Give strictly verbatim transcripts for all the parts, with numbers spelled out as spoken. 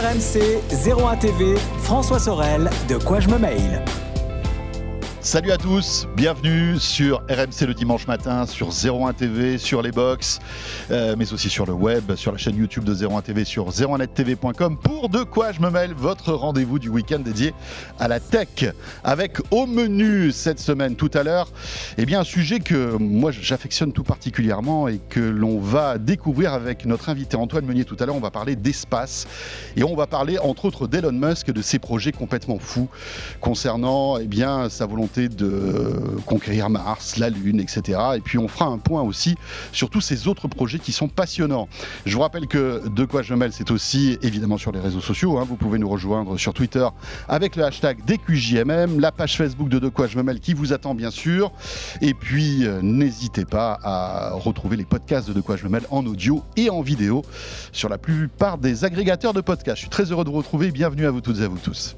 R M C, zéro un T V, François Sorel, De quoi je me mail. Salut à tous, bienvenue sur R M C le dimanche matin, sur zéro un T V, sur les box, euh, mais aussi sur le web, sur la chaîne YouTube de zéro un T V, sur zéro un net T V point com pour De quoi je me mêle, votre rendez-vous du week-end dédié à la tech. Avec au menu cette semaine, tout à l'heure, eh bien un sujet que moi j'affectionne tout particulièrement et que l'on va découvrir avec notre invité Antoine Meunier tout à l'heure. On va parler d'espace et on va parler entre autres d'Elon Musk, de ses projets complètement fous concernant eh bien, sa volonté de conquérir Mars, la Lune, et cetera. Et puis on fera un point aussi sur tous ces autres projets qui sont passionnants. Je vous rappelle que De quoi je me mêle, c'est aussi évidemment sur les réseaux sociaux. Hein. Vous pouvez nous rejoindre sur Twitter avec le hashtag D Q J M M, la page Facebook de De quoi je me mêle qui vous attend bien sûr. Et puis euh, n'hésitez pas à retrouver les podcasts de De quoi je me mêle en audio et en vidéo sur la plupart des agrégateurs de podcasts. Je suis très heureux de vous retrouver. Bienvenue à vous toutes et à vous tous.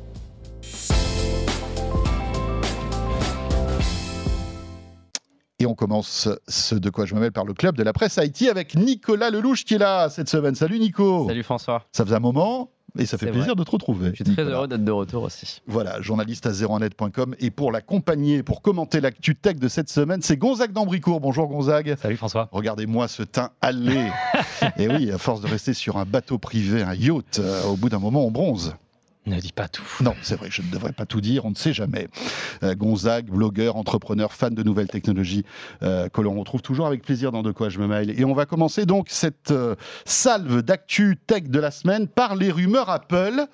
Et on commence ce De quoi je me mêle par le club de la presse I T avec Nicolas Lelouch qui est là cette semaine. Salut Nico. Salut François. Ça faisait un moment et ça fait C'est plaisir vrai. de te retrouver. Je suis très Nicolas. heureux d'être de retour aussi. Voilà, journaliste à zéro un net point com et pour l'accompagner, pour commenter l'actu tech de cette semaine, c'est Gonzague d'Ambricourt. Bonjour Gonzague. Salut François. Regardez-moi ce teint hâlé. Et oui, à force de rester sur un bateau privé, un yacht, euh, au bout d'un moment on bronze. Ne dis pas tout. Non, c'est vrai, je ne devrais pas tout dire, on ne sait jamais. Euh, Gonzague, blogueur, entrepreneur, fan de nouvelles technologies, euh, que l'on retrouve toujours avec plaisir dans De quoi je me mêle. Et on va commencer donc cette euh, salve d'actu tech de la semaine par les rumeurs Apple.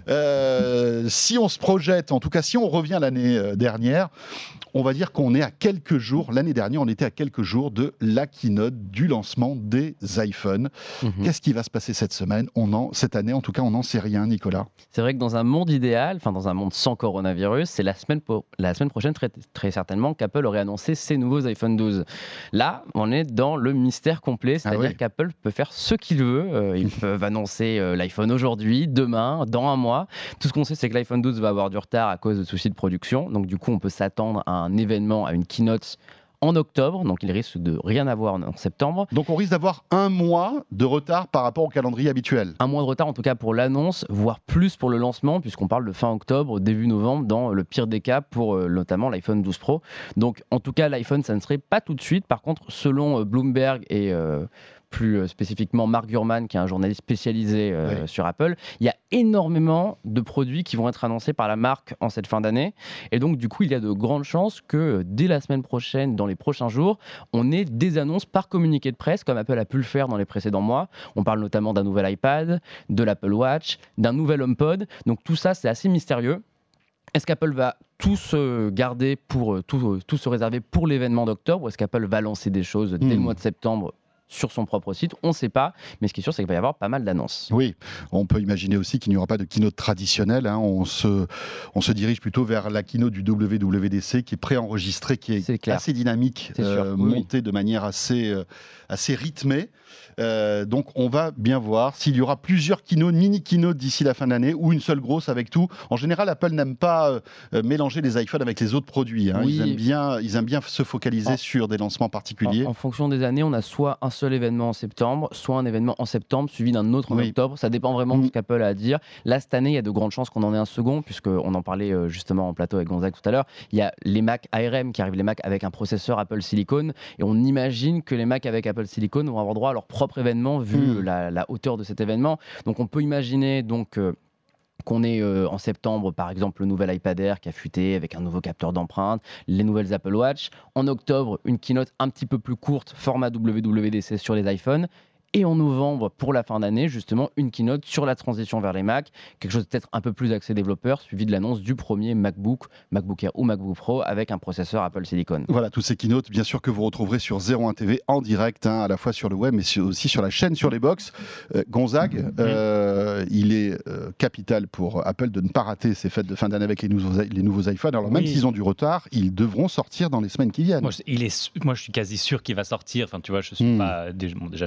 Euh, si on se projette, en tout cas si on revient l'année euh, dernière, on va dire qu'on est à quelques jours, l'année dernière on était à quelques jours de la keynote du lancement des iPhones. Mmh. Qu'est-ce qui va se passer cette semaine, on en, cette année en tout cas on n'en sait rien, Nicolas. C'est vrai que dans un monde idéal, enfin dans un monde sans coronavirus, c'est la semaine, po- la semaine prochaine très, très certainement qu'Apple aurait annoncé ses nouveaux iPhone douze. Là, on est dans le mystère complet, c'est-à-dire Ah oui. qu'Apple peut faire ce qu'il veut. Euh, ils peuvent annoncer euh, l'iPhone aujourd'hui, demain, dans un mois. Tout ce qu'on sait, c'est que l'iPhone douze va avoir du retard à cause de soucis de production. Donc du coup, on peut s'attendre à un événement, à une keynote en octobre. Donc il risque de rien avoir en septembre. Donc on risque d'avoir un mois de retard par rapport au calendrier habituel. Un mois de retard en tout cas pour l'annonce, voire plus pour le lancement, puisqu'on parle de fin octobre, début novembre, dans le pire des cas pour euh, notamment l'iPhone douze Pro. Donc en tout cas l'iPhone ça ne serait pas tout de suite. Par contre selon euh, Bloomberg et euh, plus euh, spécifiquement Mark Gurman qui est un journaliste spécialisé euh, Oui. sur Apple, il y a énormément de produits qui vont être annoncés par la marque en cette fin d'année. Et donc du coup il y a de grandes chances que euh, dès la semaine prochaine, dans les prochains jours, on ait des annonces par communiqué de presse comme Apple a pu le faire dans les précédents mois. On parle notamment d'un nouvel iPad, de l'Apple Watch, d'un nouvel HomePod. Donc tout ça c'est assez mystérieux. Est-ce qu'Apple va tout se garder pour euh, tout, euh, tout se réserver pour l'événement d'octobre ou est-ce qu'Apple va lancer des choses dès Hmm. le mois de septembre sur son propre site? On ne sait pas, mais ce qui est sûr, c'est qu'il va y avoir pas mal d'annonces. Oui, on peut imaginer aussi qu'il n'y aura pas de keynote traditionnelle. Hein. On, se, on se dirige plutôt vers la keynote du W W D C qui est préenregistrée, qui est, C'est clair. assez dynamique, C'est sûr, oui, montée de manière assez, euh, assez rythmée. Euh, donc on va bien voir s'il y aura plusieurs keynotes, mini-keynotes d'ici la fin de l'année ou une seule grosse avec tout. En général, Apple n'aime pas euh, mélanger les iPhones avec les autres produits. Hein. Oui. Ils, aiment bien, ils aiment bien se focaliser En- sur des lancements particuliers. En, en fonction des années, on a soit un seul événement en septembre, soit un événement en septembre suivi d'un autre en Oui. octobre. Ça dépend vraiment de Mm. ce qu'Apple a à dire. Là, cette année, il y a de grandes chances qu'on en ait un second, puisqu'on en parlait euh, justement en plateau avec Gonzague tout à l'heure. Il y a les Mac A R M qui arrivent, les Mac avec un processeur Apple Silicon. Et on imagine que les Mac avec Apple Silicon vont avoir droit à leur propre événement, vu Mm. euh, la, la hauteur de cet événement. Donc on peut imaginer donc euh, qu'on ait euh, en septembre par exemple le nouvel iPad Air qui a fuité avec un nouveau capteur d'empreinte, les nouvelles Apple Watch. En octobre, une keynote un petit peu plus courte, format W W D C sur les iPhones. Et en novembre, pour la fin d'année, justement, une keynote sur la transition vers les Mac, quelque chose peut-être un peu plus axé développeur, suivi de l'annonce du premier MacBook, MacBook Air ou MacBook Pro avec un processeur Apple Silicon. Voilà, tous ces keynotes, bien sûr, que vous retrouverez sur zéro un T V en direct, hein, à la fois sur le web, mais sur- aussi sur la chaîne, sur les box. Euh, Gonzague, euh, il est euh, capital pour Apple de ne pas rater ces fêtes de fin d'année avec les nouveaux, les nouveaux iPhones. Alors, même Oui. s'ils ont du retard, ils devront sortir dans les semaines qui viennent. Moi, je, il est, su- moi, je suis quasi sûr qu'il va sortir. Enfin, tu vois, je suis Hmm. pas, déjà, bon, déjà, je suis pas inquiet,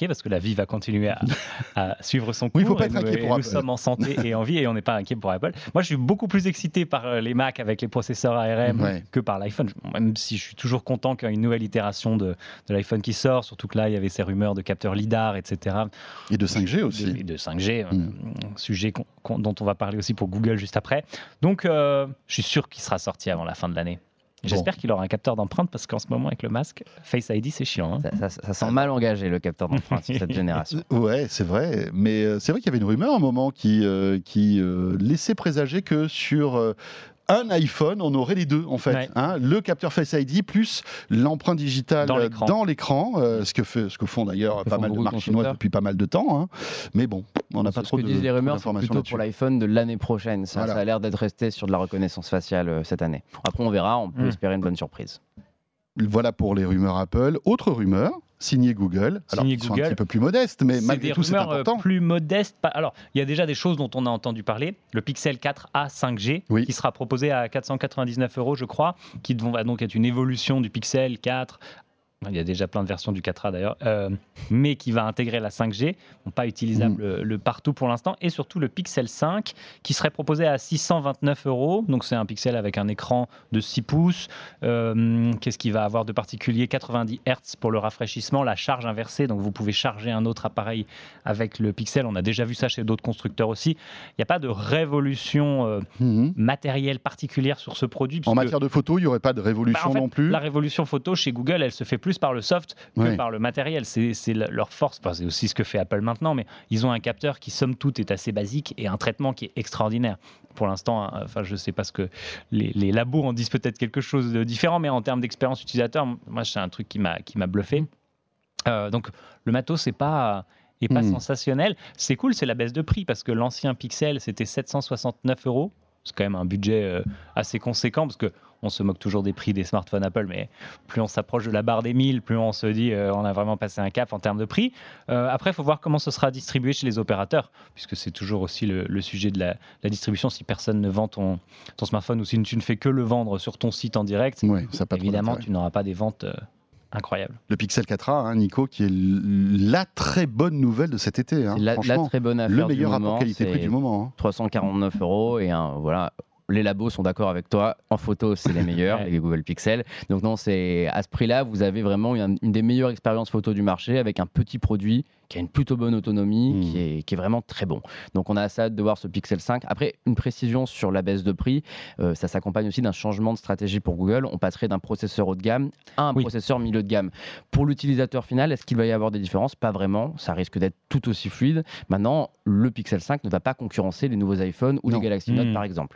inquiet parce que la vie va continuer à, à suivre son cours. Oui, il ne faut pas et être nous, inquiet et pour nous Apple. sommes en santé et en vie et on n'est pas inquiet pour Apple. Moi, je suis beaucoup plus excité par les Mac avec les processeurs A R M Ouais. que par l'iPhone, même si je suis toujours content qu'il y ait une nouvelle itération de, de l'iPhone qui sort, surtout que là, il y avait ces rumeurs de capteurs lidar, et cetera. Et de cinq G aussi. Et de cinq G, Mm. un sujet qu'on- qu'on- dont on va parler aussi pour Google juste après. Donc, euh, je suis sûr qu'il sera sorti avant la fin de l'année. J'espère qu'il aura un capteur d'empreinte parce qu'en ce moment, avec le masque, Face I D, c'est chiant. hein. Ça, ça- ça sent mal engagé le capteur d'empreinte sur cette génération. Ouais, c'est vrai. Mais euh, c'est vrai qu'il y avait une rumeur à un moment qui, euh, qui euh, laissait présager que sur euh, un iPhone, on aurait les deux en fait. Ouais. Hein, le capteur Face I D plus l'empreinte digitale Dans l'écran. dans l'écran, euh, ce, que fait, ce que font d'ailleurs Que pas font mal de beaucoup de marques chinoises constructeurs. depuis pas mal de temps. Hein. Mais bon, on n'a pas Ce trop que de disent les trop rumeurs, c'est d'informations plutôt là-dessus. pour l'iPhone de l'année prochaine. Ça, Voilà. ça a l'air d'être resté sur de la reconnaissance faciale euh, cette année. Après, on verra, on peut Mm. espérer une bonne surprise. Voilà pour les rumeurs Apple. Autre rumeur, signée Google. Alors, Signée ils sont un Google. petit peu plus modestes, mais C'est malgré des tout, c'est rumeurs euh, important. plus modestes. Pas- Alors, il y a déjà des choses dont on a entendu parler. Le Pixel quatre A cinq G, Oui. qui sera proposé à quatre cent quatre-vingt-dix-neuf euros, je crois, qui vont- va donc être une évolution du Pixel quatre. Il y a déjà plein de versions du quatre A d'ailleurs, euh, mais qui va intégrer la cinq G, bon, pas utilisable Mm. le, le partout pour l'instant, et surtout le Pixel cinq, qui serait proposé à six cent vingt-neuf euros. Donc c'est un Pixel avec un écran de six pouces. Euh, Qu'est-ce qu'il va avoir de particulier? quatre-vingt-dix hertz pour le rafraîchissement, la charge inversée, donc vous pouvez charger un autre appareil avec le Pixel. On a déjà vu ça chez d'autres constructeurs aussi. Il n'y a pas de révolution euh, Mhm. matérielle particulière sur ce produit. En puisque- matière de photo, il n'y aurait pas de bah, révolution en fait, non plus. la révolution photo chez Google, elle se fait plus par le soft que Ouais. par le matériel. C'est c'est la- leur force. Enfin, c'est aussi ce que fait Apple maintenant, mais ils ont un capteur qui, somme toute, est assez basique et un traitement qui est extraordinaire. Pour l'instant, hein, enfin, je ne sais pas ce que les, les labos en disent, peut-être quelque chose de différent, mais en termes d'expérience utilisateur, moi, c'est un truc qui m'a qui m'a bluffé. Euh, donc, le matos, c'est pas est pas Mm. sensationnel. C'est cool, c'est la baisse de prix parce que l'ancien Pixel, c'était sept cent soixante-neuf euros. C'est quand même un budget euh, assez conséquent parce que on se moque toujours des prix des smartphones Apple, mais plus on s'approche de la barre des mille, plus on se dit euh, on a vraiment passé un cap en termes de prix. Euh, après, il faut voir comment ce sera distribué chez les opérateurs, puisque c'est toujours aussi le, le sujet de la, la distribution. Si personne ne vend ton, ton smartphone ou si tu ne fais que le vendre sur ton site en direct, Ouais, ça a pas trop évidemment, d'intérêt. tu n'auras pas des ventes euh, incroyables. Le Pixel quatre A, hein, Nico, qui est l- la très bonne nouvelle de cet été. Hein, C'est la, la franchement, très bonne affaire le du meilleur moment, rapport qualité-prix c'est du moment. hein. trois cent quarante-neuf euros et un, voilà. Les labos sont d'accord avec toi. En photo, c'est les meilleurs, Ouais. les Google Pixel. Donc non, c'est à ce prix-là, vous avez vraiment une, une des meilleures expériences photo du marché avec un petit produit qui a une plutôt bonne autonomie, Mm. qui, est, qui est vraiment très bon. Donc on a assez hâte de voir ce Pixel cinq. Après, une précision sur la baisse de prix, euh, ça s'accompagne aussi d'un changement de stratégie pour Google. On passerait d'un processeur haut de gamme à un Oui. processeur milieu de gamme. Pour l'utilisateur final, est-ce qu'il va y avoir des différences? Pas vraiment. Ça risque d'être tout aussi fluide. Maintenant, le Pixel cinq ne va pas concurrencer les nouveaux iPhones ou Non. les Galaxy Note, Mm. par exemple.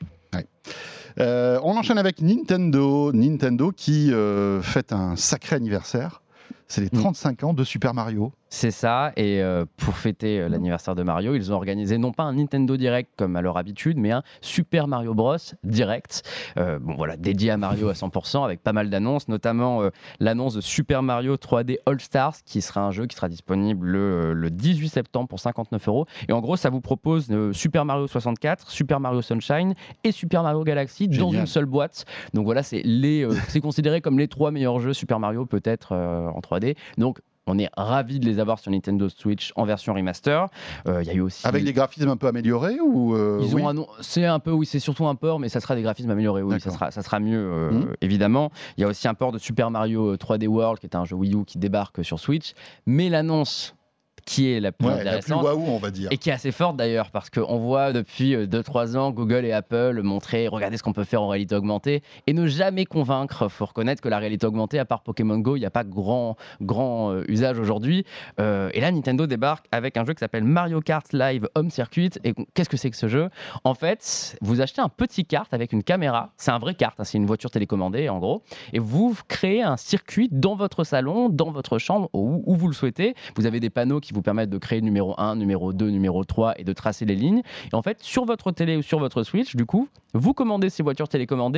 Euh, on enchaîne avec Nintendo. Nintendo qui euh, fête un sacré anniversaire. C'est les Mm. trente-cinq ans de Super Mario. C'est ça, et euh, pour fêter euh, l'anniversaire de Mario, ils ont organisé non pas un Nintendo Direct comme à leur habitude, mais un Super Mario Bros Direct, euh, bon voilà, dédié à Mario à cent pour cent, avec pas mal d'annonces, notamment euh, l'annonce de Super Mario trois D All Stars, qui sera un jeu qui sera disponible le, le dix-huit septembre pour cinquante-neuf euros. Et en gros, ça vous propose euh, Super Mario soixante-quatre, Super Mario Sunshine et Super Mario Galaxy dans Génial. une seule boîte. Donc voilà, c'est les, euh, c'est considéré comme les trois meilleurs jeux Super Mario peut-être euh, en trois D. Donc on est ravis de les avoir sur Nintendo Switch en version remaster. Euh, Il y a eu aussi. Avec des graphismes un peu améliorés ou euh, Ils oui ont annon- c'est un peu, oui, c'est surtout un port, mais ça sera des graphismes améliorés. Oui, ça D'accord. sera, ça sera mieux, euh, Mhm. évidemment. Il y a aussi un port de Super Mario trois D World, qui est un jeu Wii U qui débarque sur Switch. Mais l'annonce qui est la plus Ouais, la plus intéressante, waouh, on va dire. et qui est assez forte d'ailleurs, parce qu'on voit depuis deux trois ans Google et Apple montrer, regardez ce qu'on peut faire en réalité augmentée, et ne jamais convaincre. Il faut reconnaître que la réalité augmentée, à part Pokémon Go, il n'y a pas grand, grand euh, usage aujourd'hui. Euh, et là, Nintendo débarque avec un jeu qui s'appelle Mario Kart Live Home Circuit. Et qu'est-ce que c'est que ce jeu? En fait, vous achetez un petit kart avec une caméra, c'est un vrai kart, hein, c'est une voiture télécommandée en gros, et vous créez un circuit dans votre salon, dans votre chambre, où, où vous le souhaitez. Vous avez des panneaux qui vous permettent de créer numéro un, numéro deux, numéro trois et de tracer les lignes. Et en fait, sur votre télé ou sur votre Switch, du coup, vous commandez ces voitures télécommandées,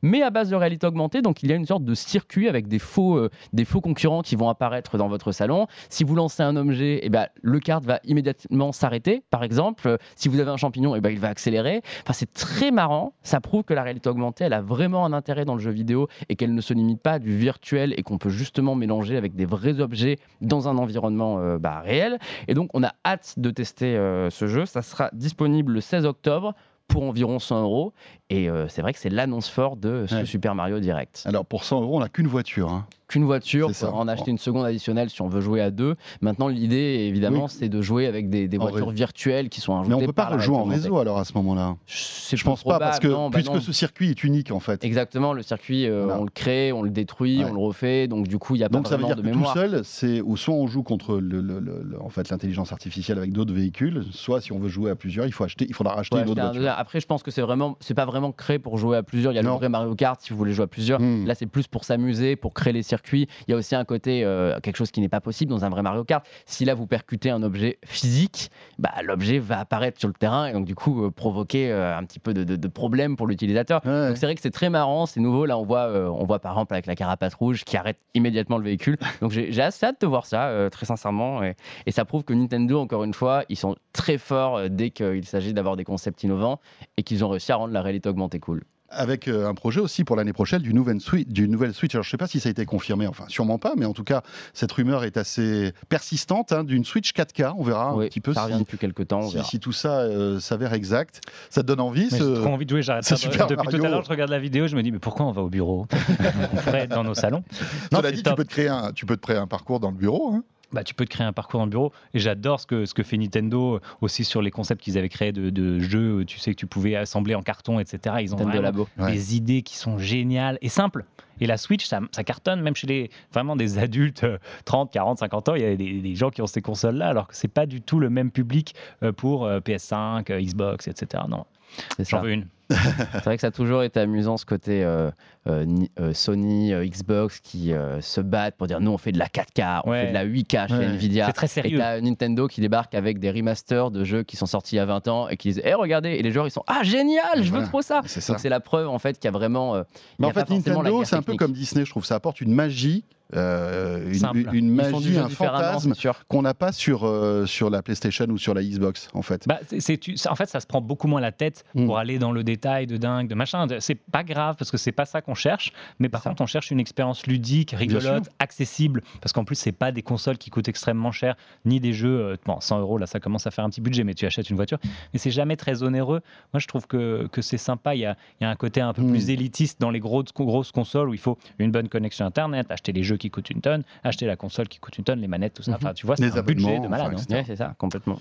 mais à base de réalité augmentée. Donc il y a une sorte de circuit avec des faux, euh, des faux concurrents qui vont apparaître dans votre salon. Si vous lancez un objet, eh ben, le kart va immédiatement s'arrêter, par exemple. Euh, si vous avez un champignon, eh ben, il va accélérer. Enfin, c'est très marrant. Ça prouve que la réalité augmentée, elle a vraiment un intérêt dans le jeu vidéo et qu'elle ne se limite pas à du virtuel et qu'on peut justement mélanger avec des vrais objets dans un environnement euh, bah, réel. Et donc, on a hâte de tester euh, ce jeu. Ça sera disponible le seize octobre pour environ cent euros. Et euh, c'est vrai que c'est l'annonce forte de ce ouais. Super Mario Direct. Alors, pour cent euros, on n'a qu'une voiture. Hein. Qu'une voiture, C'est ça. pour en acheter une seconde additionnelle si on veut jouer à deux. Maintenant, l'idée, évidemment, Oui. c'est de jouer avec des, des En voitures ré- virtuelles qui sont ajoutées. Mais on ne peut pas par la rejouer en réalité réseau alors à ce moment-là. C'est Je peu pense pas, parce que probable, non, bah puisque non. ce circuit est unique en fait. Exactement, le circuit, euh, Voilà. on le crée, on le détruit, Ouais. on le refait, donc du coup, il n'y a Donc pas ça veut vraiment dire de que tout mémoire. seul, c'est ou soit on joue contre le, le- le- le- en fait l'intelligence artificielle avec d'autres véhicules, soit si on veut jouer à plusieurs, il faut acheter, il faudra acheter Ouais, une autre acheter un voiture. deuxième. Après, je pense que c'est vraiment, c'est pas vraiment créé pour jouer à plusieurs. Il y a Non. le vrai Mario Kart si vous voulez jouer à plusieurs. Hmm. Là, c'est plus pour s'amuser, pour créer les circuits. Il y a aussi un côté, euh, quelque chose qui n'est pas possible dans un vrai Mario Kart. Si là vous percutez un objet physique, bah, l'objet va apparaître sur le terrain et donc du coup euh, provoquer euh, un petit peu de, de, de problème pour l'utilisateur. Ouais. Donc c'est vrai que c'est très marrant, c'est nouveau. Là, on voit, euh, on voit par exemple avec la carapace rouge qui arrête immédiatement le véhicule. Donc j'ai j'ai assez hâte de voir ça, euh, très sincèrement. Et, et ça prouve que Nintendo, encore une fois, ils sont très forts euh, dès qu'il s'agit d'avoir des concepts innovants et qu'ils ont réussi à rendre la réalité augmentée cool. Avec euh, un projet aussi pour l'année prochaine du nouvelle Switch, du nouvelle Switch. Alors je sais pas si ça a été confirmé, enfin sûrement pas, mais en tout cas cette rumeur est assez persistante hein, d'une Switch quatre K. On verra Oui, un petit peu ça si, revient depuis quelques temps. On si, verra. si tout ça euh, s'avère exact. Ça te donne envie Mais ce... J'ai trop envie de jouer, j'arrête c'est pas. Super Depuis Mario. tout à l'heure, je regarde la vidéo, je me dis, mais pourquoi on va au bureau? On pourrait être dans nos salons. Non, Cela c'est dit, tu top. peux te créer un, tu peux te créer un parcours dans le bureau. Hein. Bah, tu peux te créer un parcours dans le bureau. Et j'adore ce que, ce que fait Nintendo aussi sur les concepts qu'ils avaient créés de, de jeux. Tu sais que tu pouvais assembler en carton, et cetera. Ils ont Nintendo vraiment Labo. Ouais. des idées qui sont géniales et simples. Et la Switch, ça, ça cartonne même chez les, vraiment des adultes euh, trente, quarante, cinquante ans. Il y a des, des gens qui ont ces consoles-là, alors que c'est pas du tout le même public euh, pour euh, P S cinq, euh, Xbox, et cetera. Non, C'est j'en ça. veux une. C'est vrai que ça a toujours été amusant ce côté euh, euh, ni- euh, Sony, euh, Xbox qui euh, se battent pour dire nous on fait de la quatre K, on Ouais. fait de la huit K chez Ouais. Nvidia. C'est très Et sérieux. t'as Nintendo qui débarque avec des remasters de jeux qui sont sortis il y a vingt ans et qui disent Eh regardez, et les joueurs ils sont ah génial, je Voilà. veux trop ça. C'est ça. Donc c'est la preuve en fait qu'il y a vraiment. euh, il Mais y en a pas fait, forcément la Nintendo, guerre c'est un peu technique. comme Disney, je trouve. Ça apporte une magie, euh, une, Simple. une Ils font du magie, jeu un différemment, fantasme c'est sûr. qu'on n'a pas sur, euh, sur la PlayStation ou sur la Xbox, en fait. Bah, c'est- c'est- tu- ça- en fait, ça se prend beaucoup moins la tête Mm. pour aller dans le détail de dingue, de machin. C'est pas grave parce que c'est pas ça qu'on cherche. Mais par C'est ça. contre, on cherche une expérience ludique, sûr. rigolote, accessible. Parce qu'en plus, c'est pas des consoles qui coûtent extrêmement cher, ni des jeux. euh, Bon, cent euros, là, ça commence à faire un petit budget, mais tu achètes une voiture. Mais c'est jamais très onéreux. Moi, je trouve que, que c'est sympa. Il y a, il y a un côté un peu Mm. plus élitiste dans les grosses, grosses consoles où il faut une bonne connexion Internet, acheter les jeux qui coûtent une tonne, acheter la console qui coûte une tonne, les manettes, tout ça. Mhm. Enfin, tu vois, c'est Les un budget abonnements, de malade. enfin, hein. et cetera. Ouais, c'est ça, complètement.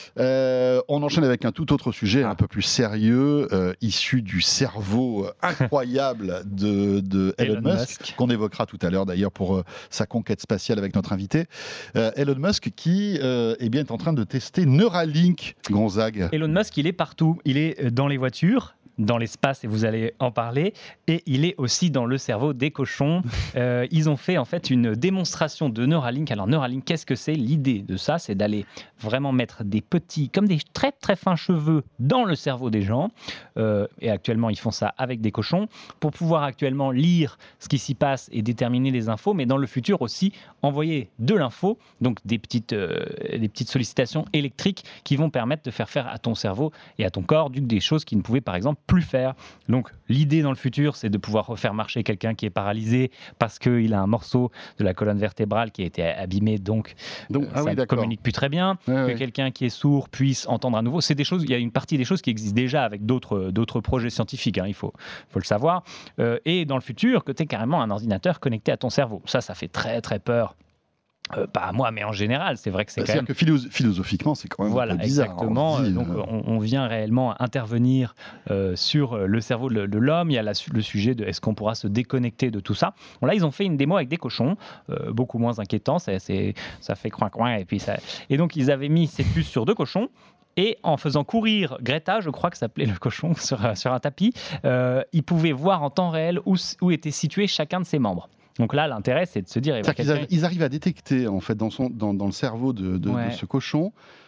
Euh, on enchaîne avec un tout autre sujet, Ah. un peu plus sérieux, euh, issu du cerveau euh, incroyable de, de Elon, Elon Musk, Musk. qu'on évoquera tout à l'heure d'ailleurs pour euh, sa conquête spatiale avec notre invité. Euh, Elon Musk qui euh, eh bien, est en train de tester Neuralink, Gonzague. Elon Musk, il est partout. Il est dans les voitures, dans l'espace, et vous allez en parler. Et il est aussi dans le cerveau des cochons. Euh, ils ont fait en fait une démonstration de Neuralink. Alors Neuralink, qu'est-ce que c'est? L'idée de ça, c'est d'aller vraiment mettre des petits, comme des très très fins cheveux dans le cerveau des gens. Euh, et actuellement, ils font ça avec des cochons pour pouvoir actuellement lire ce qui s'y passe et déterminer les infos. Mais dans le futur aussi, envoyer de l'info, donc des petites, euh, des petites sollicitations électriques qui vont permettre de faire faire à ton cerveau et à ton corps du- des choses qu'il ne pouvait par exemple plus faire. Donc l'idée dans le futur, c'est de pouvoir refaire marcher quelqu'un qui est paralysé parce qu'il a un morceau de la colonne vertébrale qui a été abîmé, donc, Donc, euh, ah ça oui, ne d'accord. communique plus très bien. Ouais, Que ouais. quelqu'un qui est sourd puisse entendre à nouveau. C'est des choses, il y a une partie des choses qui existent déjà avec d'autres, d'autres projets scientifiques, hein, il faut, faut le savoir. Euh, et dans le futur, que tu aies carrément un ordinateur connecté à ton cerveau. Ça, ça fait très très peur. Euh, pas à moi, mais en général, c'est vrai que c'est quand C'est-à-dire même... que philo- philosophiquement, c'est quand même Voilà, un peu bizarre. exactement. On se dit, Donc, euh, on, on vient réellement intervenir euh, sur le cerveau de, de l'homme. Il y a la- le sujet de est-ce qu'on pourra se déconnecter de tout ça. Bon, là, ils ont fait une démo avec des cochons, euh, beaucoup moins inquiétant. C'est, c'est- ça fait coin-coin. Et, puis ça... et donc, ils avaient mis cette puce sur deux cochons. Et en faisant courir Greta, je crois que ça s'appelait le cochon, sur, sur un tapis, euh, ils pouvaient voir en temps réel où, où était situé chacun de ses membres. Donc là, l'intérêt, c'est de se dire... eh ben, C'est-à-dire qu'ils quelqu'un- arri- ils arrivent à détecter en fait dans, son, dans, dans le cerveau de, de- Ouais. de ce cochon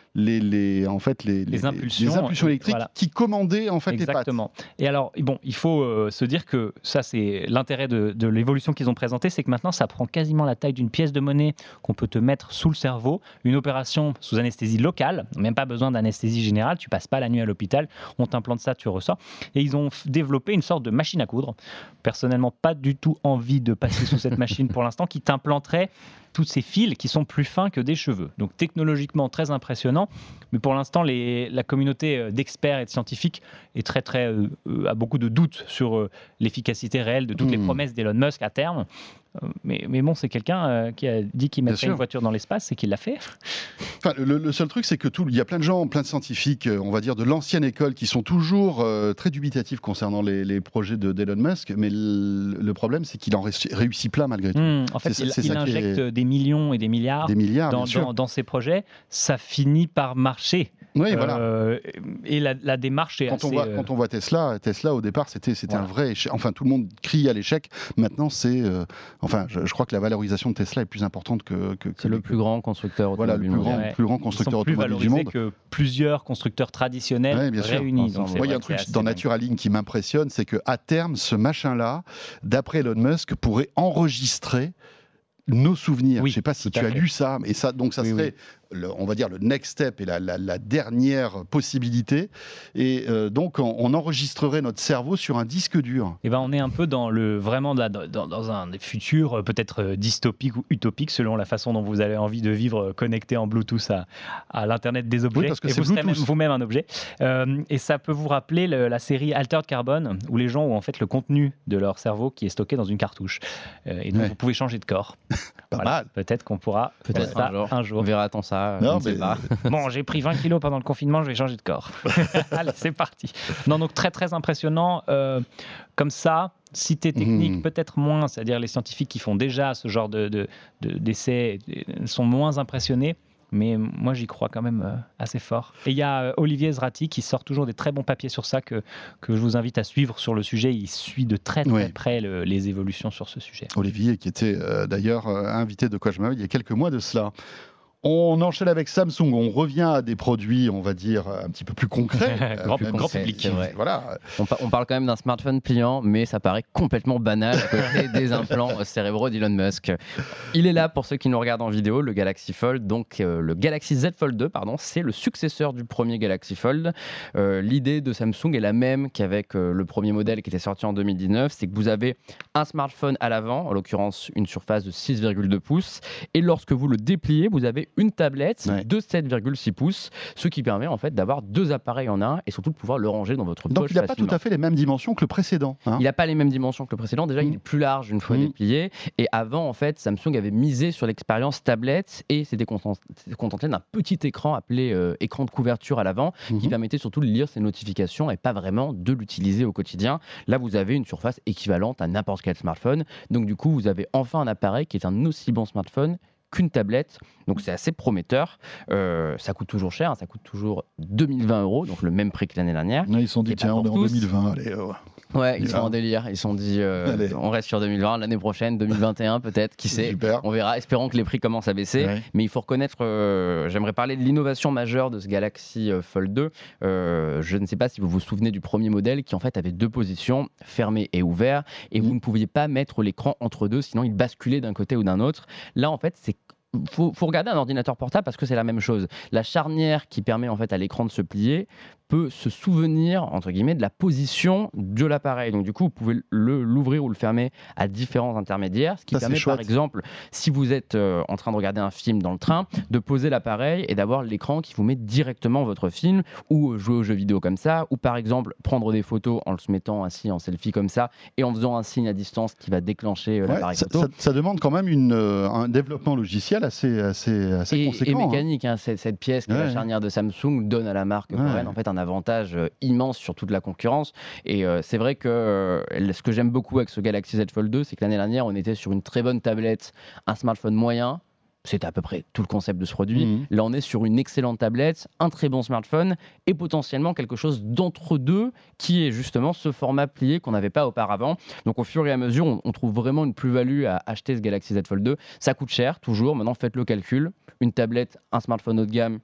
les, les, en fait, les, les, les impulsions, les impulsions électriques voilà. qui commandaient en fait Exactement. les pattes. Et alors, bon, il faut euh, se dire que ça, c'est l'intérêt de, de l'évolution qu'ils ont présentée, c'est que maintenant, ça prend quasiment la taille d'une pièce de monnaie qu'on peut te mettre sous le cerveau. Une opération sous anesthésie locale, même pas besoin d'anesthésie générale, tu passes pas la nuit à l'hôpital, on t'implante ça, tu ressors. Et ils ont développé une sorte de machine à coudre. Personnellement, pas du tout envie de passer sous cette machine pour l'instant, qui t'implanterait tous ces fils qui sont plus fins que des cheveux. Donc technologiquement très impressionnant, mais pour l'instant les, la communauté d'experts et de scientifiques est très très euh, a beaucoup de doutes sur euh, l'efficacité réelle de toutes mmh. les promesses d'Elon Musk à terme. Euh, mais, mais bon, c'est quelqu'un euh, qui a dit qu'il mettrait une voiture dans l'espace et qu'il l'a fait. Enfin, le, le seul truc, c'est que tout, il y a plein de gens, plein de scientifiques, on va dire de l'ancienne école, qui sont toujours euh, très dubitatifs concernant les, les projets de, d'Elon Musk. Mais le, le problème, c'est qu'il en réussit plein malgré tout. Mmh, en fait, c'est, il, c'est il injecte est... des millions et des milliards, des milliards dans, dans, dans ses projets. Ça finit par marcher. Oui, voilà. Euh, et la, la démarche est quand assez... On voit, euh... Quand on voit Tesla, Tesla au départ, c'était, c'était voilà. un vrai échec. Enfin, tout le monde crie à l'échec. Maintenant, c'est... Euh, enfin, je, je crois que la valorisation de Tesla est plus importante que... que, que c'est que, le plus grand constructeur voilà, automobile le plus grand, ouais. plus grand constructeur Ils sont automobile plus du monde. que plusieurs constructeurs traditionnels ouais, bien réunis. Donc, moi, il y a un truc dans Naturaline qui m'impressionne, c'est qu'à terme, ce machin-là, d'après Elon Musk, pourrait enregistrer nos souvenirs. Oui, je ne sais pas si tu as fait. lu ça, mais ça, donc ça oui, serait, oui. le, on va dire, le next step et la, la, la dernière possibilité. Et euh, donc, on, on enregistrerait notre cerveau sur un disque dur. Et ben, on est un peu dans le vraiment dans, dans, dans un futur peut-être dystopique ou utopique selon la façon dont vous avez envie de vivre connecté en Bluetooth à, à l'internet des objets. Oui, parce que et c'est vous Bluetooth. serez même, vous-même un objet. Euh, et ça peut vous rappeler le, la série Altered Carbon, où les gens ont en fait le contenu de leur cerveau qui est stocké dans une cartouche. Euh, et donc, ouais. vous pouvez changer de corps. Pas voilà. mal. Peut-être qu'on pourra peut-être ça un jour. un jour. On verra-t-on ça. Non, je ne sais mais... pas. Bon, j'ai pris vingt kilos pendant le confinement, je vais changer de corps. Allez, c'est parti. Non, donc très très impressionnant. Euh, comme ça, cité technique, mmh. peut-être moins, c'est-à-dire les scientifiques qui font déjà ce genre de, de, de, d'essais sont moins impressionnés. Mais moi, j'y crois quand même euh, assez fort. Et il y a euh, Olivier Zrati qui sort toujours des très bons papiers sur ça que, que je vous invite à suivre sur le sujet. Il suit de très très oui. près le, les évolutions sur ce sujet. Olivier qui était euh, d'ailleurs euh, invité de Quoi je m'appelle il y a quelques mois de cela. On enchaîne avec Samsung, on revient à des produits, on va dire, un petit peu plus concrets. grand, plus grand concret, public. Voilà. On, pa- on parle quand même d'un smartphone pliant, mais ça paraît complètement banal à côté des implants cérébraux d'Elon Musk. Il est là pour ceux qui nous regardent en vidéo, le Galaxy Fold, donc euh, le Galaxy Z Fold deux, pardon, c'est le successeur du premier Galaxy Fold. Euh, l'idée de Samsung est la même qu'avec euh, le premier modèle qui était sorti en deux mille dix-neuf, c'est que vous avez un smartphone à l'avant, en l'occurrence une surface de six virgule deux pouces, et lorsque vous le dépliez, vous avez une tablette ouais. de sept virgule six pouces, ce qui permet en fait d'avoir deux appareils en un et surtout de pouvoir le ranger dans votre Donc poche. Donc il n'a pas tout à fait les mêmes dimensions que le précédent. Hein. Il n'a pas les mêmes dimensions que le précédent. Déjà, mmh. il est plus large une fois mmh. déplié. Et avant, en fait, Samsung avait misé sur l'expérience tablette et s'était contenté d'un petit écran appelé euh, écran de couverture à l'avant, mmh. qui permettait surtout de lire ses notifications et pas vraiment de l'utiliser au quotidien. Là, vous avez une surface équivalente à n'importe quel smartphone. Donc du coup, vous avez enfin un appareil qui est un aussi bon smartphone qu'une tablette, donc c'est assez prometteur. Euh, ça coûte toujours cher, hein, ça coûte toujours deux mille vingt euros, donc le même prix que l'année dernière. Ouais, ils se sont dit, tiens, on est en deux mille vingt, allez. Oh. Ouais, ils sont en délire, ils se sont dit, euh, on reste sur deux mille vingt, l'année prochaine, deux mille vingt et un peut-être, qui sait, super. On verra, espérons que les prix commencent à baisser, ouais. Mais il faut reconnaître, euh, j'aimerais parler de l'innovation majeure de ce Galaxy Fold deux. Euh, je ne sais pas si vous vous souvenez du premier modèle qui en fait avait deux positions, fermé et ouvert, et mmh. vous ne pouviez pas mettre l'écran entre deux, sinon il basculait d'un côté ou d'un autre. Là, en fait, c'est Il faut, faut regarder un ordinateur portable parce que c'est la même chose. La charnière qui permet en fait à l'écran de se plier peut se souvenir, entre guillemets, de la position de l'appareil. Donc du coup, vous pouvez le, l'ouvrir ou le fermer à différents intermédiaires, ce qui Ça, permet par exemple, si vous êtes euh, en train de regarder un film dans le train, de poser l'appareil et d'avoir l'écran qui vous met directement votre film, ou jouer aux jeux vidéo comme ça, ou par exemple prendre des photos en se mettant assis en selfie comme ça, et en faisant un signe à distance qui va déclencher euh, ouais, l'appareil ça, photo. Ça, ça demande quand même une, euh, un développement logiciel assez, assez, assez et, conséquent. Et mécanique, hein. Hein, cette, cette pièce qui ouais, est la charnière de Samsung donne à la marque ouais. coréenne en fait un avantage euh, immense sur toute la concurrence. Et euh, c'est vrai que euh, ce que j'aime beaucoup avec ce Galaxy Z Fold deux, c'est que l'année dernière, on était sur une très bonne tablette, un smartphone moyen. C'était à peu près tout le concept de ce produit. Mmh. Là, on est sur une excellente tablette, un très bon smartphone et potentiellement quelque chose d'entre deux qui est justement ce format plié qu'on n'avait pas auparavant. Donc, au fur et à mesure, on, on trouve vraiment une plus-value à acheter ce Galaxy Z Fold deux. Ça coûte cher, toujours. Maintenant, faites le calcul. Une tablette, un smartphone haut de gamme,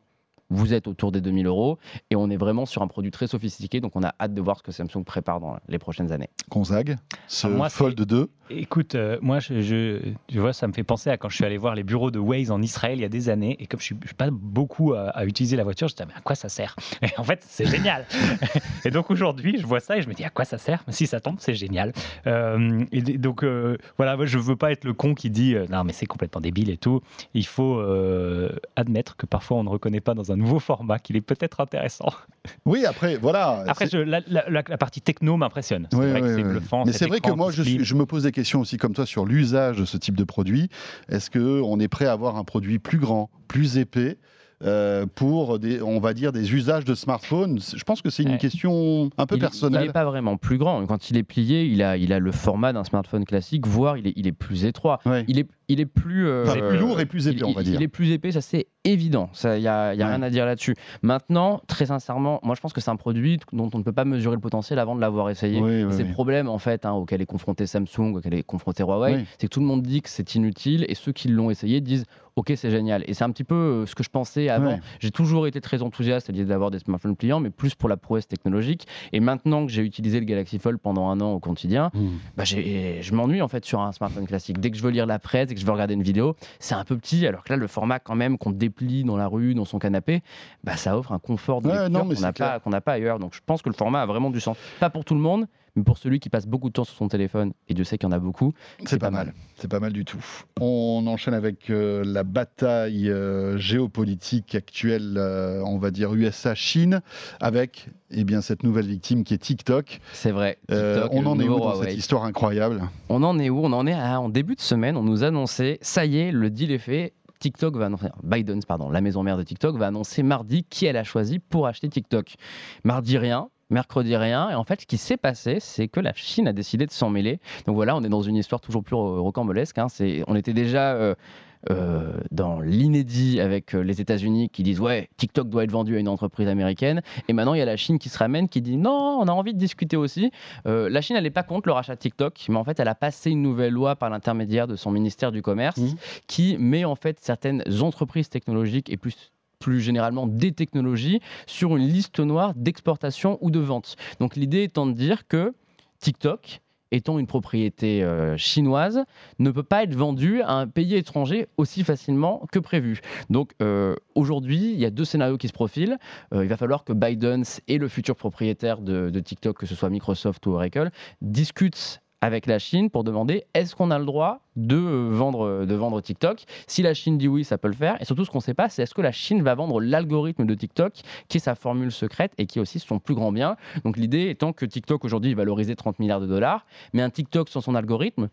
vous êtes autour des deux mille euros et on est vraiment sur un produit très sophistiqué. Donc, on a hâte de voir ce que Samsung prépare dans les prochaines années. Gonzague, ce moi, Fold deux. Écoute, euh, moi, je, je, tu vois, ça me fait penser à quand je suis allé voir les bureaux de Waze en Israël il y a des années. Et comme je ne suis pas beaucoup à, à utiliser la voiture, je me disais, mais à quoi ça sert? Et en fait, c'est génial. Et donc aujourd'hui, je vois ça et je me dis, à quoi ça sert? Mais si ça tombe, c'est génial. Euh, et donc, euh, voilà, moi, je ne veux pas être le con qui dit, euh, non, mais c'est complètement débile et tout. Il faut euh, admettre que parfois, on ne reconnaît pas dans un nouveau format qu'il est peut-être intéressant. Oui, après, voilà. Après, je, la, la, la, la partie techno m'impressionne. C'est oui, vrai oui, que c'est oui. bluffant. Mais c'est vrai que moi, je, suis, je me pose des questions aussi comme toi sur l'usage de ce type de produit. Est-ce qu'on est prêt à avoir un produit plus grand, plus épais euh, pour, des, on va dire, des usages de smartphone? Je pense que c'est une ouais. question un peu il, personnelle. Il n'est pas vraiment plus grand. Quand il est plié, il a, il a le format d'un smartphone classique, voire il est, il est plus étroit. Ouais. Il, est, il est plus... Euh, enfin, plus lourd et plus épais, il, on va dire. Il est plus épais, ça c'est évident. Il n'y a, y a ouais. rien à dire là-dessus. Maintenant, très sincèrement, moi je pense que c'est un produit dont on ne peut pas mesurer le potentiel avant de l'avoir essayé. Oui, oui, c'est oui. le problème en fait hein, auquel est confronté Samsung, auquel est confronté Huawei. Oui. C'est que tout le monde dit que c'est inutile et ceux qui l'ont essayé disent ok, c'est génial. Et c'est un petit peu ce que je pensais avant. Ouais. J'ai toujours été très enthousiaste à l'idée d'avoir des smartphones pliants, mais plus pour la prouesse technologique. Et maintenant que j'ai utilisé le Galaxy Fold pendant un an au quotidien, mmh. bah j'ai, je m'ennuie en fait sur un smartphone classique. Dès que je veux lire la presse, dès que je veux regarder une vidéo, c'est un peu petit. Alors que là, le format quand même qu'on déplie dans la rue, dans son canapé, bah ça offre un confort de lecture ouais, qu'on n'a pas, qu'on n'a pas ailleurs. Donc je pense que le format a vraiment du sens. Pas pour tout le monde, mais pour celui qui passe beaucoup de temps sur son téléphone, et Dieu sait qu'il y en a beaucoup, c'est, c'est pas, pas mal. mal. C'est pas mal du tout. On enchaîne avec euh, la bataille euh, géopolitique actuelle, euh, on va dire U S A-Chine, avec eh bien, cette nouvelle victime qui est TikTok. C'est vrai. TikTok, euh, on en est où dans Huawei. cette histoire incroyable? On en est où? On en est à, en début de semaine, on nous annonçait, ça y est, le deal est fait. TikTok va annoncer, Biden, pardon, la maison mère de TikTok va annoncer mardi qui elle a choisi pour acheter TikTok. Mardi rien. Mercredi rien, et en fait ce qui s'est passé c'est que la Chine a décidé de s'en mêler. Donc voilà, on est dans une histoire toujours plus rocambolesque hein. c'est, on était déjà euh, euh, dans l'inédit avec euh, les États-Unis qui disent ouais, TikTok doit être vendu à une entreprise américaine, et maintenant il y a la Chine qui se ramène, qui dit non, on a envie de discuter aussi. Euh, la Chine elle n'est pas contre le rachat de TikTok, mais en fait elle a passé une nouvelle loi par l'intermédiaire de son ministère du Commerce mmh. qui met en fait certaines entreprises technologiques et plus plus généralement des technologies, sur une liste noire d'exportation ou de vente. Donc l'idée étant de dire que TikTok, étant une propriété euh, chinoise, ne peut pas être vendu à un pays étranger aussi facilement que prévu. Donc euh, aujourd'hui, il y a deux scénarios qui se profilent. Euh, il va falloir que Biden et le futur propriétaire de, de TikTok, que ce soit Microsoft ou Oracle, discutent avec la Chine pour demander est-ce qu'on a le droit de vendre, de vendre TikTok. Si la Chine dit oui, ça peut le faire. Et surtout, ce qu'on ne sait pas, c'est est-ce que la Chine va vendre l'algorithme de TikTok, qui est sa formule secrète et qui est aussi son plus grand bien. Donc l'idée étant que TikTok aujourd'hui est valorisé trente milliards de dollars, mais un TikTok sans son algorithme,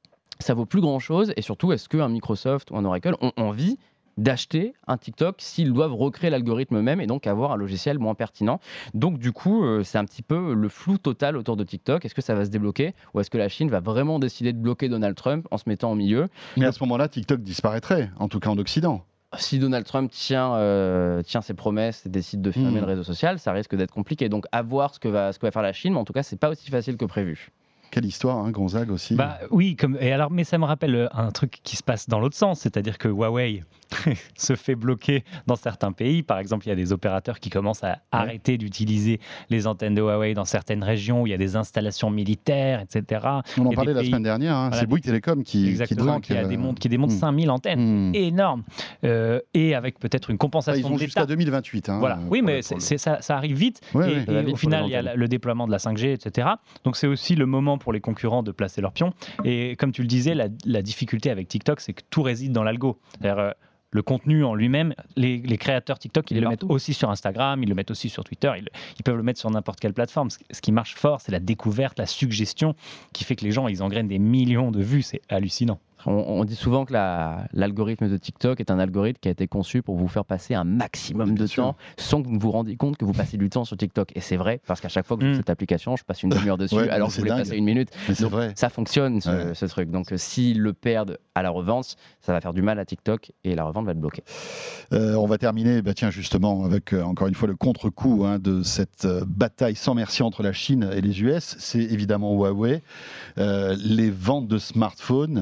ça vaut plus grand-chose. Et surtout, est-ce qu'un Microsoft ou un Oracle ont envie d'acheter un TikTok s'ils doivent recréer l'algorithme eux-mêmes et donc avoir un logiciel moins pertinent. Donc du coup, euh, c'est un petit peu le flou total autour de TikTok. Est-ce que ça va se débloquer ou est-ce que la Chine va vraiment décider de bloquer Donald Trump en se mettant au milieu? Mais à ce moment-là, TikTok disparaîtrait, en tout cas en Occident. Si Donald Trump tient, euh, tient ses promesses et décide de fermer mmh. le réseau social, ça risque d'être compliqué. Donc à voir ce que va, ce que va faire la Chine, mais en tout cas, c'est pas aussi facile que prévu. Quelle histoire, hein, Gonzague aussi. Bah oui, comme et alors, mais ça me rappelle un truc qui se passe dans l'autre sens, c'est-à-dire que Huawei se fait bloquer dans certains pays. Par exemple, il y a des opérateurs qui commencent à ouais. arrêter d'utiliser les antennes de Huawei dans certaines régions où il y a des installations militaires, et cetera. On en parlait la pays... semaine dernière. Hein, voilà, c'est Bouygues Télécom qui exactement, qui, qui, a des montes, qui démonte mmh. cinq mille antennes, mmh. énorme, euh, et avec peut-être une compensation. Ils vont jusqu'à deux mille vingt-huit. Hein, voilà. Oui, mais c'est, c'est, ça, ça arrive vite. Ouais, et, ouais, et vite au final, il y a le déploiement de la cinq G, et cetera. Donc c'est aussi le moment pour les concurrents de placer leurs pions. Et comme tu le disais, la, la difficulté avec TikTok, c'est que tout réside dans l'algo. C'est-à-dire, euh, le contenu en lui-même, les, les créateurs TikTok, ils le mettent aussi sur Instagram, ils le mettent aussi sur Twitter, ils, ils peuvent le mettre sur n'importe quelle plateforme. Ce, ce qui marche fort, c'est la découverte, la suggestion, qui fait que les gens, ils engrainent des millions de vues. C'est hallucinant. On, on dit souvent que la, l'algorithme de TikTok est un algorithme qui a été conçu pour vous faire passer un maximum de temps sans que vous vous rendiez compte que vous passez du temps sur TikTok. Et c'est vrai, parce qu'à chaque fois que j'ouvre mmh. cette application, je passe une demi-heure dessus ouais, alors que je voulais dingue. passer une minute. Mais c'est Donc, vrai. Ça fonctionne, ce, ouais. ce truc. Donc s'ils le perdent à la revente, ça va faire du mal à TikTok et la revente va être bloquée. Euh, on va terminer, bah, tiens, justement, avec euh, encore une fois le contre-coup hein, de cette euh, bataille sans merci entre la Chine et les U S. C'est évidemment Huawei. Euh, les ventes de smartphones, euh,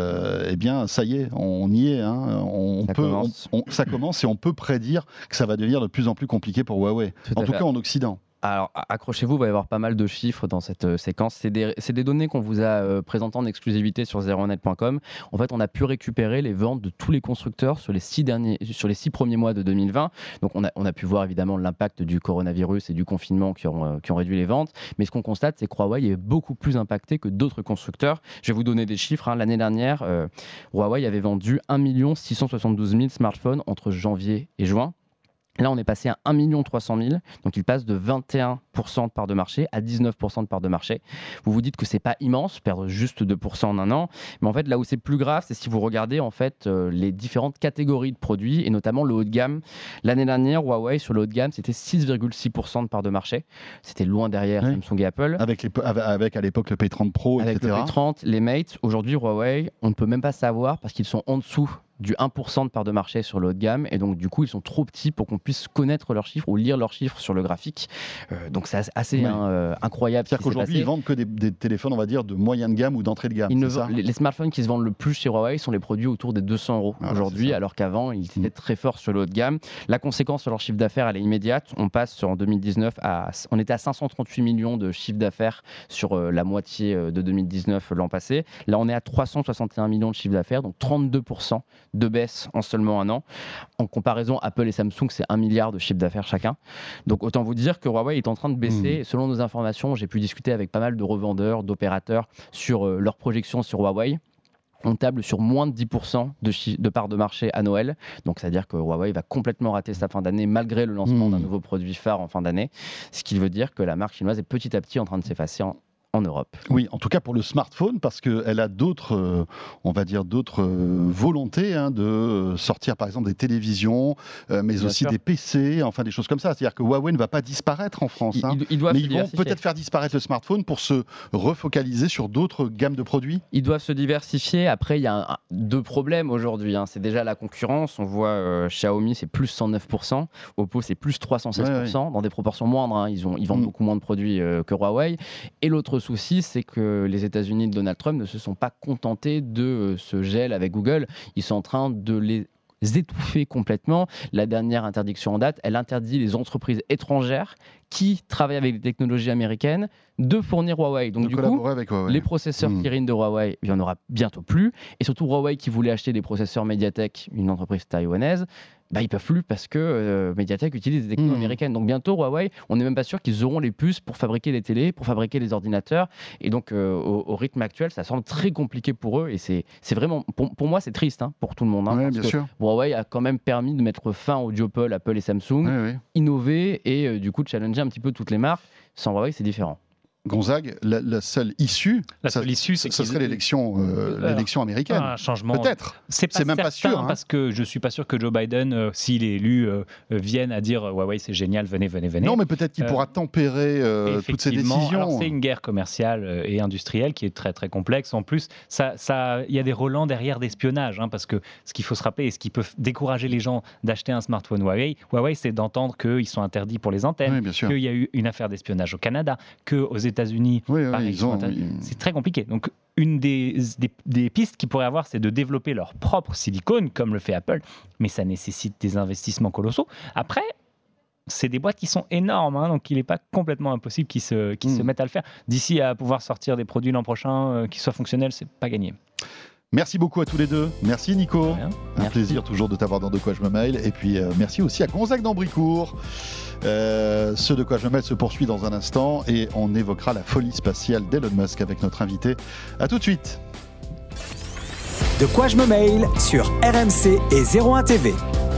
euh, eh bien, ça y est, on y est. Hein. On ça, peut, commence. On, on, ça commence et on peut prédire que ça va devenir de plus en plus compliqué pour Huawei. Tout en tout fait. cas, en Occident. Alors, accrochez-vous, il va y avoir pas mal de chiffres dans cette euh, séquence. C'est des, c'est des données qu'on vous a euh, présentées en exclusivité sur zéro un net point com. En fait, on a pu récupérer les ventes de tous les constructeurs sur les six, derniers, sur les six premiers mois de deux mille vingt. Donc, on a, on a pu voir évidemment l'impact du coronavirus et du confinement qui ont, euh, qui ont réduit les ventes. Mais ce qu'on constate, c'est que Huawei est beaucoup plus impacté que d'autres constructeurs. Je vais vous donner des chiffres. Hein. L'année dernière, euh, Huawei avait vendu un million six cent soixante-douze mille smartphones entre janvier et juin. Là, on est passé à un million trois cent mille, donc il passe de vingt et un pour cent de part de marché à dix-neuf pour cent de part de marché. Vous vous dites que c'est pas immense, perdre juste deux pour cent en un an, mais en fait, là où c'est plus grave, c'est si vous regardez en fait euh, les différentes catégories de produits, et notamment le haut de gamme. L'année dernière, Huawei, sur le haut de gamme, c'était six virgule six pour cent de part de marché. C'était loin derrière Oui. Samsung et Apple. Avec, les, avec à l'époque le P trente Pro, Avec et cetera. le P trente, les Mate, aujourd'hui, Huawei, on ne peut même pas savoir parce qu'ils sont en dessous du un pour cent de part de marché sur le haut de gamme, et donc du coup ils sont trop petits pour qu'on puisse connaître leurs chiffres ou lire leurs chiffres sur le graphique. Euh, donc c'est assez Ouais. hein, euh, incroyable. C'est-à-dire qu'aujourd'hui ils vendent que des, des téléphones, on va dire, de moyenne gamme ou d'entrée de gamme. Ils ne c'est ça vendent- les, les smartphones qui se vendent le plus chez Huawei sont les produits autour des deux cents euros Ah, aujourd'hui, c'est ça. alors qu'avant ils étaient Mm. très forts sur le haut de gamme. La conséquence sur leur chiffre d'affaires, elle est immédiate. On passe sur, en deux mille dix-neuf à, on était à cinq cent trente-huit millions de chiffre d'affaires sur euh, la moitié euh, de deux mille dix-neuf l'an passé. Là on est à trois cent soixante et un millions de chiffre d'affaires, donc trente-deux pour cent de baisse en seulement un an. En comparaison, Apple et Samsung, c'est un milliard de chiffre d'affaires chacun. Donc autant vous dire que Huawei est en train de baisser. Mmh. Selon nos informations, j'ai pu discuter avec pas mal de revendeurs, d'opérateurs sur euh, leurs projections sur Huawei. On table sur moins de dix pour cent de, chi- de part de marché à Noël. Donc, c'est-à-dire que Huawei va complètement rater sa fin d'année malgré le lancement Mmh. d'un nouveau produit phare en fin d'année. Ce qui veut dire que la marque chinoise est petit à petit en train de s'effacer en, en Europe. Oui, en tout cas pour le smartphone, parce qu'elle a d'autres, euh, on va dire, d'autres euh, volontés hein, de euh, sortir par exemple des télévisions, euh, mais Bien aussi sûr. des P C, enfin des choses comme ça. C'est-à-dire que Huawei ne va pas disparaître en France. Ils, hein. ils- ils doivent Mais se ils vont diversifier. peut-être faire disparaître le smartphone pour se refocaliser sur d'autres gammes de produits. Ils doivent se diversifier. Après, il y a un- un- deux problèmes aujourd'hui. hein. C'est déjà la concurrence. On voit euh, Xiaomi, c'est plus cent neuf pour cent. Oppo, c'est plus trois cent seize pour cent, dans des proportions moindres. hein. Ils, ont, ils vendent Mm. beaucoup moins de produits euh, que Huawei. Et l'autre souci, c'est que les États-Unis de Donald Trump ne se sont pas contentés de euh, ce gel avec Google. Ils sont en train de les étouffer complètement. La dernière interdiction en date, elle interdit les entreprises étrangères qui travaillent avec des technologies américaines de fournir Huawei. Donc de du coup, collaborer avec Huawei. les processeurs Mm. Kirin de Huawei, il n'y en aura bientôt plus. Et surtout, Huawei qui voulait acheter des processeurs MediaTek, une entreprise taïwanaise, bah, ils peuvent plus parce que euh, MediaTek utilise des technologies Mm. américaines. Donc bientôt, Huawei, on n'est même pas sûr qu'ils auront les puces pour fabriquer les télés, pour fabriquer les ordinateurs. Et donc, euh, au, au rythme actuel, ça semble très compliqué pour eux. Et c'est c'est vraiment, pour, pour moi, c'est triste hein, pour tout le monde. hein, Ouais, parce bien que sûr. Huawei a quand même permis de mettre fin au duopole Apple et Samsung, Ouais, ouais. innover et euh, du coup de challenger un petit peu toutes les marques. Sans Huawei, c'est différent. Gonzague, la, la seule issue, La ça, seule issue, c'est ce qu'ils- serait l'élection, euh, Alors, l'élection américaine. Un changement. Peut-être. C'est pas C'est même certain, pas sûr, hein. parce que je suis pas sûr que Joe Biden, euh, s'il est élu, euh, euh, vienne à dire euh, Huawei c'est génial, venez, venez, venez. Non, mais peut-être qu'il Euh, pourra tempérer euh, toutes ces Effectivement, décisions. alors c'est une guerre commerciale euh, et industrielle qui est très très complexe. En plus, ça, ça, il y a des relents derrière d'espionnage, hein, parce que ce qu'il faut se rappeler et ce qui peut f- décourager les gens d'acheter un smartphone Huawei, Huawei, c'est d'entendre qu'ils sont interdits pour les antennes, Oui, bien sûr. qu'il y a eu une affaire d'espionnage au Canada, qu'aux États-Unis, Oui, oui, pareil, ils ils sont ont- interdits. ils- C'est très compliqué. Donc, une des, des, des pistes qu'ils pourraient avoir, c'est de développer leur propre silicone, comme le fait Apple, mais ça nécessite des investissements colossaux. Après, c'est des boîtes qui sont énormes, hein, donc il n'est pas complètement impossible qu'ils se, qu'ils Mm. se mettent à le faire. D'ici à pouvoir sortir des produits l'an prochain euh, qui soient fonctionnels, c'est pas gagné. Merci beaucoup à tous les deux. Merci Nico. Rien. Un Merci. plaisir toujours de t'avoir dans De quoi je me mail. Et puis euh, merci aussi à Gonzague d'Ambricourt. Euh, ce De quoi je me mail se poursuit dans un instant et on évoquera la folie spatiale d'Elon Musk avec notre invité. À tout de suite. De quoi je me mail sur R M C et zéro un T V.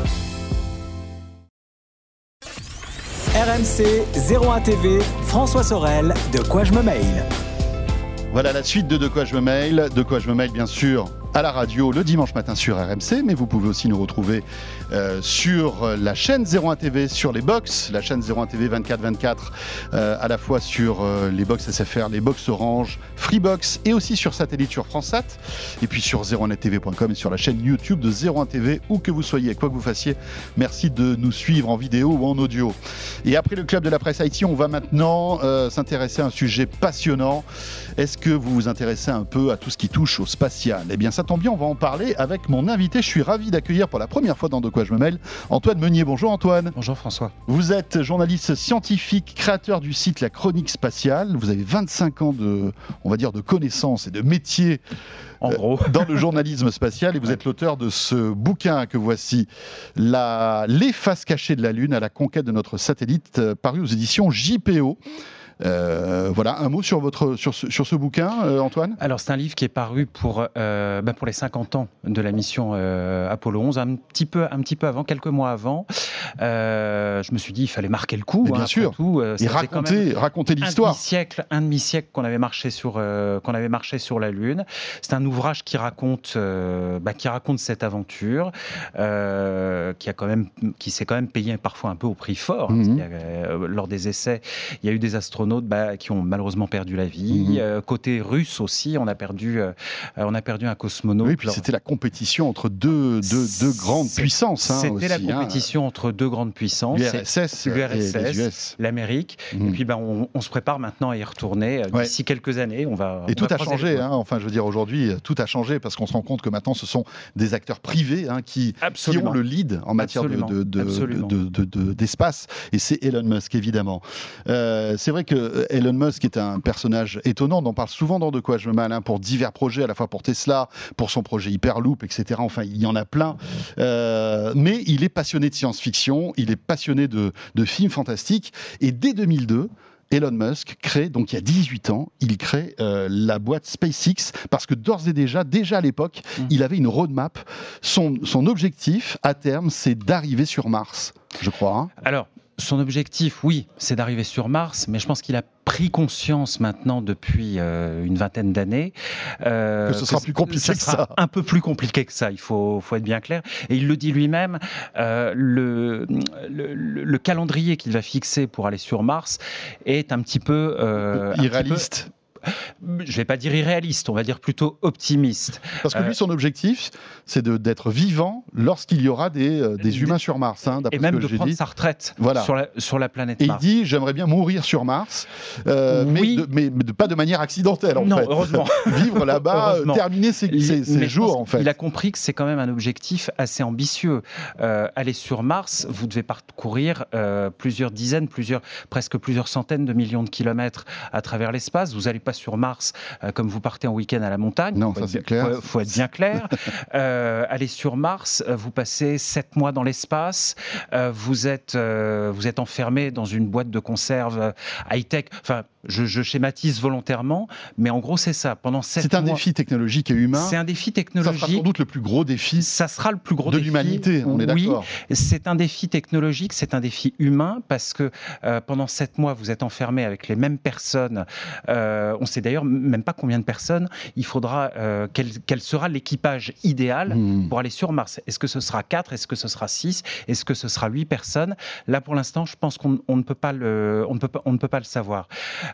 R M C, zéro un T V, François Sorel, De quoi je me mail. Voilà la suite de De quoi je me mail. De quoi je me mail, bien sûr, à la radio le dimanche matin sur R M C, mais vous pouvez aussi nous retrouver euh, sur la chaîne zéro un T V, sur les box, la chaîne zéro un T V vingt-quatre vingt-quatre, euh, à la fois sur euh, les box S F R, les box Orange, Freebox et aussi sur satellite sur FranceSat, et puis sur zéro un net T V point com et sur la chaîne YouTube de zéro un T V, où que vous soyez, quoi que vous fassiez, merci de nous suivre en vidéo ou en audio. Et après le club de la presse I T, on va maintenant euh, s'intéresser à un sujet passionnant. Est-ce que vous vous intéressez un peu à tout ce qui touche au spatial ? Eh bien, ça ça tombe bien, on va en parler avec mon invité. Je suis ravi d'accueillir pour la première fois dans De quoi je me mêle, Antoine Meunier. Bonjour Antoine. Bonjour François. Vous êtes journaliste scientifique, créateur du site La Chronique Spatiale. Vous avez vingt-cinq ans de, on va dire, de connaissances et de métiers en euh, gros. dans le journalisme spatial. Et vous êtes l'auteur de ce bouquin que voici, la... Les faces cachées de la Lune à la conquête de notre satellite, euh, paru aux éditions J P O. Euh, voilà, un mot sur, votre, sur, ce, sur ce bouquin, euh, Antoine ? Alors, c'est un livre qui est paru pour, euh, bah pour les cinquante ans de la mission euh, Apollo onze, un petit, peu, un petit peu avant, quelques mois avant. Euh, je me suis dit, il fallait marquer le coup. Mais bien hein, sûr. Tout, euh, et raconter, raconter l'histoire. Un demi-siècle, un demi-siècle qu'on avait marché sur, euh, qu'on avait marché sur la Lune. C'est un ouvrage qui raconte, euh, bah, qui raconte cette aventure, euh, qui, a quand même, qui s'est quand même payé parfois un peu au prix fort. Hein, Mm-hmm. parce qu'il y a, euh, lors des essais, il y a eu des astronautes Bah, qui ont malheureusement perdu la vie. Mmh. Euh, côté russe aussi, on a perdu, euh, on a perdu un cosmonaute. Oui, puis Alors, c'était la compétition entre deux, deux, deux grandes puissances. Hein, c'était aussi, la compétition hein. entre deux grandes puissances. L'U R S S, l'U R S S, et les U S. l'Amérique. Mmh. Et puis ben, on, on se prépare maintenant à y retourner. Ouais. D'ici quelques années, on va. Et on tout va a croiser changé, les doigts. hein. Enfin je veux dire aujourd'hui, tout a changé parce qu'on se rend compte que maintenant ce sont des acteurs privés hein, qui, qui ont le lead en matière de, de, de, de, de, de, de, d'espace, et c'est Elon Musk évidemment. Euh, c'est vrai que Elon Musk est un personnage étonnant, on en parle souvent dans De quoi je me mêle, hein, pour divers projets, à la fois pour Tesla, pour son projet Hyperloop, et cetera. Enfin il y en a plein, euh, mais il est passionné de science-fiction, il est passionné de, de films fantastiques, et dès deux mille deux, Elon Musk crée, donc il y a dix-huit ans, il crée euh, la boîte SpaceX, parce que d'ores et déjà, déjà à l'époque, mmh. il avait une roadmap. Son, son objectif, à terme, c'est d'arriver sur Mars, je crois. Hein. Alors, son objectif, oui, c'est d'arriver sur Mars, mais je pense qu'il a pris conscience maintenant depuis euh, une vingtaine d'années euh, que ce sera que plus compliqué ça que sera ça. Un peu plus compliqué que ça, il faut, faut être bien clair. Et il le dit lui-même, euh, le, le, le calendrier qu'il va fixer pour aller sur Mars est un petit peu euh, irréaliste. Un petit peu, je ne vais pas dire irréaliste, on va dire plutôt optimiste. Parce que lui, son objectif, c'est de, d'être vivant lorsqu'il y aura des, euh, des humains sur Mars. Hein, et même de prendre dit. sa retraite voilà. sur, la, sur la planète et Mars. Et il dit, j'aimerais bien mourir sur Mars, euh, oui. mais, de, mais, mais de, pas de manière accidentelle, en non, fait. Heureusement. Vivre là-bas, heureusement. terminer ses, ses, ses jours, en fait. Il a compris que c'est quand même un objectif assez ambitieux. Euh, aller sur Mars, vous devez parcourir euh, plusieurs dizaines, plusieurs, presque plusieurs centaines de millions de kilomètres à travers l'espace. Vous n'allez pas sur Mars Euh, comme vous partez en week-end à la montagne. Non, ça c'est clair. Il faut, faut être bien clair. euh, allez sur Mars, euh, vous passez sept mois dans l'espace, euh, vous, êtes, euh, vous êtes enfermé dans une boîte de conserve high-tech. Enfin, je, je schématise volontairement, mais en gros, c'est ça. Pendant sept c'est un mois, défi technologique et humain. C'est un défi technologique. Ça sera sans doute le plus gros défi. Ça sera le plus gros de défi l'humanité, on est oui, d'accord. C'est un défi technologique, c'est un défi humain, parce que euh, pendant sept mois, vous êtes enfermé avec les mêmes personnes. Euh, on sait d'ailleurs même pas combien de personnes il faudra, euh, quel, quel sera l'équipage idéal mmh. pour aller sur Mars. Est-ce que ce sera quatre? Est-ce que ce sera six? Est-ce que ce sera huit personnes? Là, pour l'instant, je pense qu'on on ne peut pas le, on ne peut pas, on ne peut pas le savoir.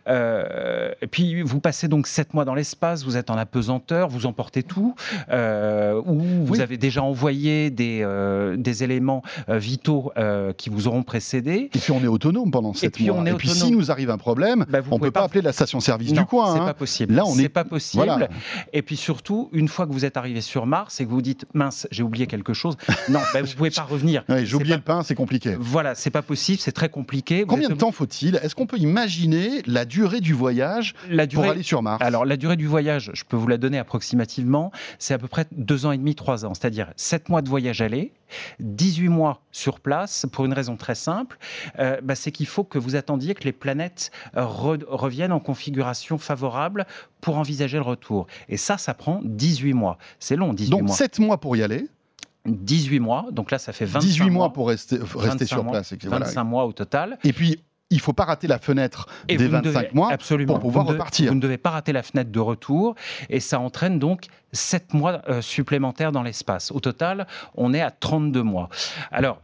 Euh, et puis, vous passez donc sept mois dans l'espace, vous êtes en apesanteur, vous emportez tout, euh, ou vous oui. avez déjà envoyé des, euh, des éléments euh, vitaux euh, qui vous auront précédé. Et puis, on est autonome pendant sept mois. On est et puis, autonome. si nous arrive un problème, bah, on ne peut pas appeler la station-service non, du coin. C'est hein. pas possible. Là, on c'est est... pas possible. Voilà. Et puis surtout, une fois que vous êtes arrivé sur Mars et que vous vous dites mince, j'ai oublié quelque chose. Non, bah, vous pouvez pas revenir. Ouais, j'ai oublié pas... le pain, c'est compliqué. Voilà, c'est pas possible, c'est très compliqué. Vous Combien êtes... de temps faut-il? Est-ce qu'on peut imaginer la durée du voyage la durée... pour aller sur Mars? Alors, la durée du voyage, je peux vous la donner approximativement. C'est à peu près deux ans et demi, trois ans. C'est-à-dire sept mois de voyage aller, dix-huit mois sur place, pour une raison très simple. Euh, bah, c'est qu'il faut que vous attendiez que les planètes euh, re- reviennent en configuration favorable pour envisager le retour. Et ça, ça prend dix-huit mois. C'est long, dix-huit donc, mois. Donc sept mois pour y aller. dix-huit mois, donc là ça fait vingt-cinq dix-huit mois mois pour rester, rester sur mois, place. Et voilà. vingt-cinq mois au total. Et puis, il ne faut pas rater la fenêtre et des vingt-cinq devez, mois absolument. pour pouvoir vous repartir. Devez, vous ne devez pas rater la fenêtre de retour et ça entraîne donc sept mois euh, supplémentaires dans l'espace. Au total, on est à trente-deux mois. Alors,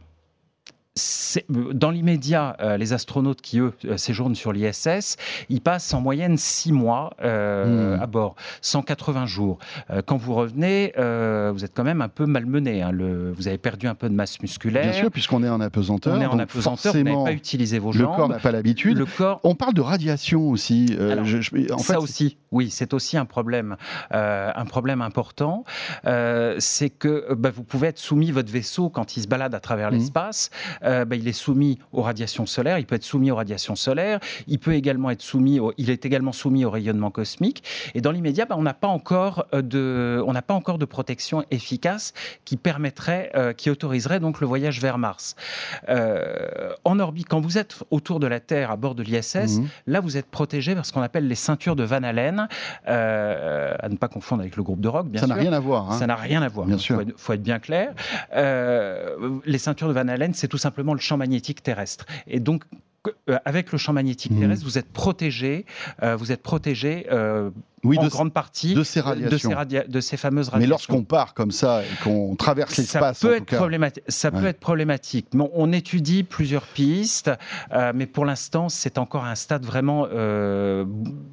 c'est, dans l'immédiat, euh, les astronautes qui, eux, séjournent sur l'I S S, ils passent en moyenne six mois euh, mmh. à bord, cent quatre-vingts jours. Euh, quand vous revenez, euh, vous êtes quand même un peu malmené. Hein, le, vous avez perdu un peu de masse musculaire. Bien sûr, puisqu'on est en apesanteur. On est en apesanteur, vous n'avez pas utilisé vos jambes. Le corps n'a pas l'habitude. Le corps... On parle de radiation aussi. Euh, Alors, je, je, en ça fait, aussi. oui, c'est aussi un problème, euh, un problème important. Euh, c'est que bah, vous pouvez être soumis, votre vaisseau, quand il se balade à travers mmh. l'espace, euh, bah, il est soumis aux radiations solaires, il peut être soumis aux radiations solaires, il peut également être soumis, au, il est également soumis au rayonnement cosmique. Et dans l'immédiat, bah, on n'a pas encore de, on n'a pas encore de protection efficace qui permettrait, euh, qui autoriserait donc le voyage vers Mars. Euh, en orbite, quand vous êtes autour de la Terre à bord de l'I S S, mmh. là vous êtes protégé par ce qu'on appelle les ceintures de Van Allen, euh, à ne pas confondre avec le groupe de rock, bien ça sûr. Ça n'a rien à voir. Hein. Ça n'a rien à voir. Bien sûr. Il faut, faut être bien clair. Euh, les ceintures de Van Allen, c'est tout simplement le champ magnétique terrestre. Et donc, avec le champ magnétique mmh. terrestre, vous êtes protégé, euh, vous êtes protégé euh, oui, en de, grande partie de ces radiations, de ces, radia- de ces fameuses radiations. Mais lorsqu'on part comme ça et qu'on traverse l'espace, ça peut, en être, tout cas. problémati- ça peut ouais. être problématique. Mais on étudie plusieurs pistes, euh, mais pour l'instant, c'est encore à un stade vraiment. Euh,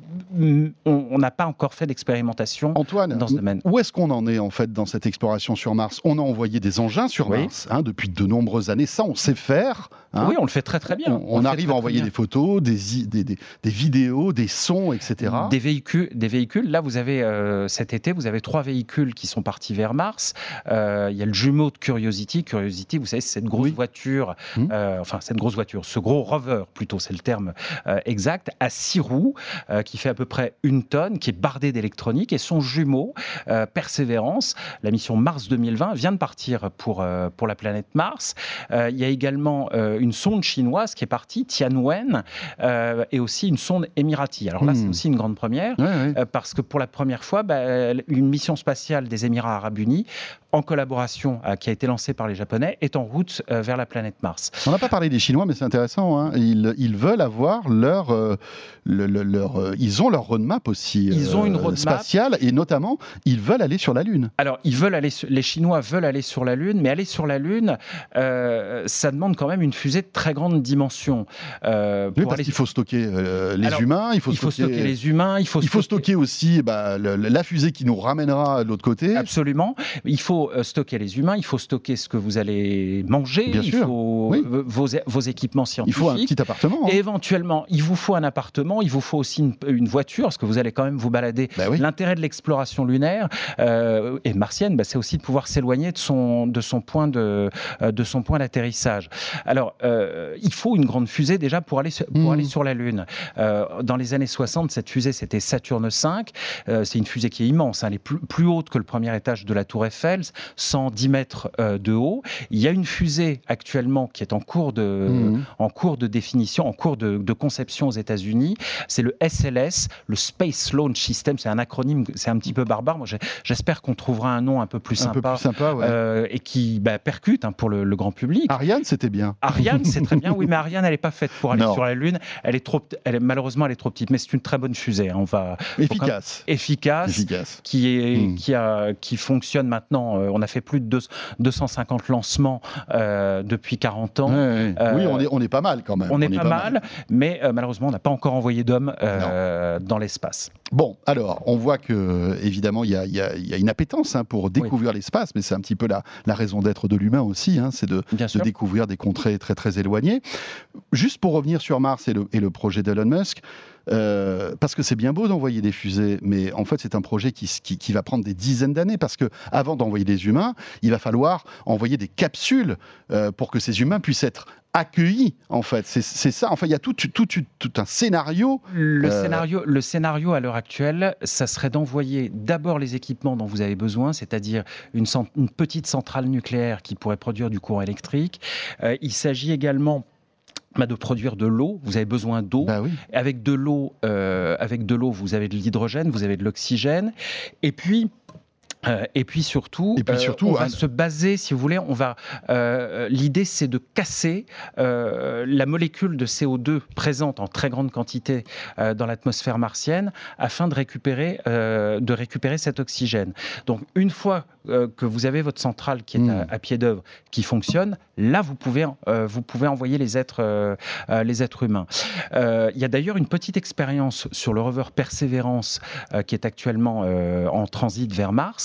on n'a pas encore fait d'expérimentation Antoine, dans ce domaine. Où est-ce qu'on en est en fait dans cette exploration sur Mars ? On a envoyé des engins sur oui. Mars hein, depuis de nombreuses années. Ça, on sait faire. Hein. Oui, on le fait très très bien. On, on, on arrive très, à envoyer des photos, des, des, des, des vidéos, des sons, et cetera. Des véhicules, des véhicules. Là, vous avez euh, cet été, vous avez trois véhicules qui sont partis vers Mars. Euh, il y a le jumeau de Curiosity. Curiosity, vous savez, c'est cette grosse oui. voiture, mmh. euh, enfin cette grosse voiture, ce gros rover plutôt, c'est le terme euh, exact, à six roues, euh, qui fait à peu près une tonne, qui est bardé d'électronique, et son jumeau, euh, Perseverance, la mission Mars deux mille vingt, vient de partir pour, euh, pour la planète Mars. Euh, il y a également euh, une sonde chinoise qui est partie, Tianwen, euh, et aussi une sonde émirati. Alors là, mmh. c'est aussi une grande première, ouais, ouais. Euh, parce que pour la première fois, bah, une mission spatiale des Émirats Arabes Unis, en collaboration, euh, qui a été lancée par les Japonais, est en route euh, vers la planète Mars. On n'a pas parlé des Chinois, mais c'est intéressant. Hein. Ils, ils veulent avoir leur, euh, le, le, leur, euh, ils ont leur roadmap aussi euh, ils ont une roadmap spatiale, et notamment, ils veulent aller sur la Lune. Alors, ils veulent aller, sur, les Chinois veulent aller sur la Lune, mais aller sur la Lune, euh, ça demande quand même une fusée de très grande dimension. Euh, oui, parce aller... qu'il faut stocker euh, les Alors, humains, il faut, il stocker... faut stocker les humains, il faut, il faut stocker... stocker aussi bah, le, la fusée qui nous ramènera de l'autre côté. Absolument. Il faut stocker les humains, il faut stocker ce que vous allez manger, Bien il sûr. faut oui. vos, vos équipements scientifiques. Il faut un petit appartement. Hein. Et éventuellement, il vous faut un appartement, il vous faut aussi une, une voiture, parce que vous allez quand même vous balader. Bah oui. L'intérêt de l'exploration lunaire euh, et martienne, bah, c'est aussi de pouvoir s'éloigner de son, de son point de, de son point d'atterrissage. Alors, euh, il faut une grande fusée déjà pour aller, pour mmh. aller sur la Lune. Euh, dans les années soixante, cette fusée, c'était Saturne cinq. Euh, c'est une fusée qui est immense, hein, elle est plus, plus haute que le premier étage de la Tour Eiffel, cent dix mètres euh, de haut. Il y a une fusée actuellement qui est en cours de, mmh. en cours de définition, en cours de, de conception aux États-Unis. C'est le S L S, le Space Launch System. C'est un acronyme, c'est un petit peu barbare. Moi, j'espère qu'on trouvera un nom un peu plus sympa, un peu plus sympa ouais. euh, et qui bah, percute hein, pour le, le grand public. Ariane, c'était bien. Ariane, c'est très bien. Oui, mais Ariane, elle n'est pas faite pour aller non. sur la Lune. Elle est trop, elle est, malheureusement, elle est trop petite. Mais c'est une très bonne fusée. Hein. On va efficace, quand, efficace, efficace, qui est, mmh. qui a, qui fonctionne maintenant. Euh, on a fait plus de deux cent cinquante lancements euh, depuis quarante ans. Ouais, ouais. Euh, oui, on est, on est pas mal quand même. On, on est, est pas, pas mal, mal, mais euh, malheureusement, on n'a pas encore envoyé d'hommes euh, dans l'espace. Bon, alors, on voit que évidemment, il y a, y, a, y a une appétence hein, pour découvrir oui. l'espace, mais c'est un petit peu la, la raison d'être de l'humain aussi, hein, c'est de, de découvrir des contrées très très éloignées. Juste pour revenir sur Mars et le, et le projet d'Elon Musk. Euh, parce que c'est bien beau d'envoyer des fusées, mais en fait c'est un projet qui, qui, qui va prendre des dizaines d'années, parce que avant d'envoyer des humains, il va falloir envoyer des capsules euh, pour que ces humains puissent être accueillis, en fait. C'est, c'est ça. Enfin, il y a tout, tout, tout, tout un scénario. Le, euh... scénario. le scénario à l'heure actuelle, ça serait d'envoyer d'abord les équipements dont vous avez besoin, c'est-à-dire une, une petite centrale nucléaire qui pourrait produire du courant électrique. Euh, il s'agit également Bah de produire de l'eau, vous avez besoin d'eau. Bah oui. Avec de l'eau, euh, avec de l'eau, vous avez de l'hydrogène, vous avez de l'oxygène, et puis. Euh, et puis surtout, et puis surtout euh, on va hein, se baser, si vous voulez, on va. Euh, l'idée, c'est de casser euh, la molécule de C O deux présente en très grande quantité euh, dans l'atmosphère martienne, afin de récupérer, euh, de récupérer cet oxygène. Donc, une fois euh, que vous avez votre centrale qui est mmh. à, à pied d'œuvre, qui fonctionne, là, vous pouvez, euh, vous pouvez envoyer les êtres, euh, euh, les êtres humains. Euh, il y a d'ailleurs une petite expérience sur le rover Perseverance euh, qui est actuellement euh, en transit vers Mars.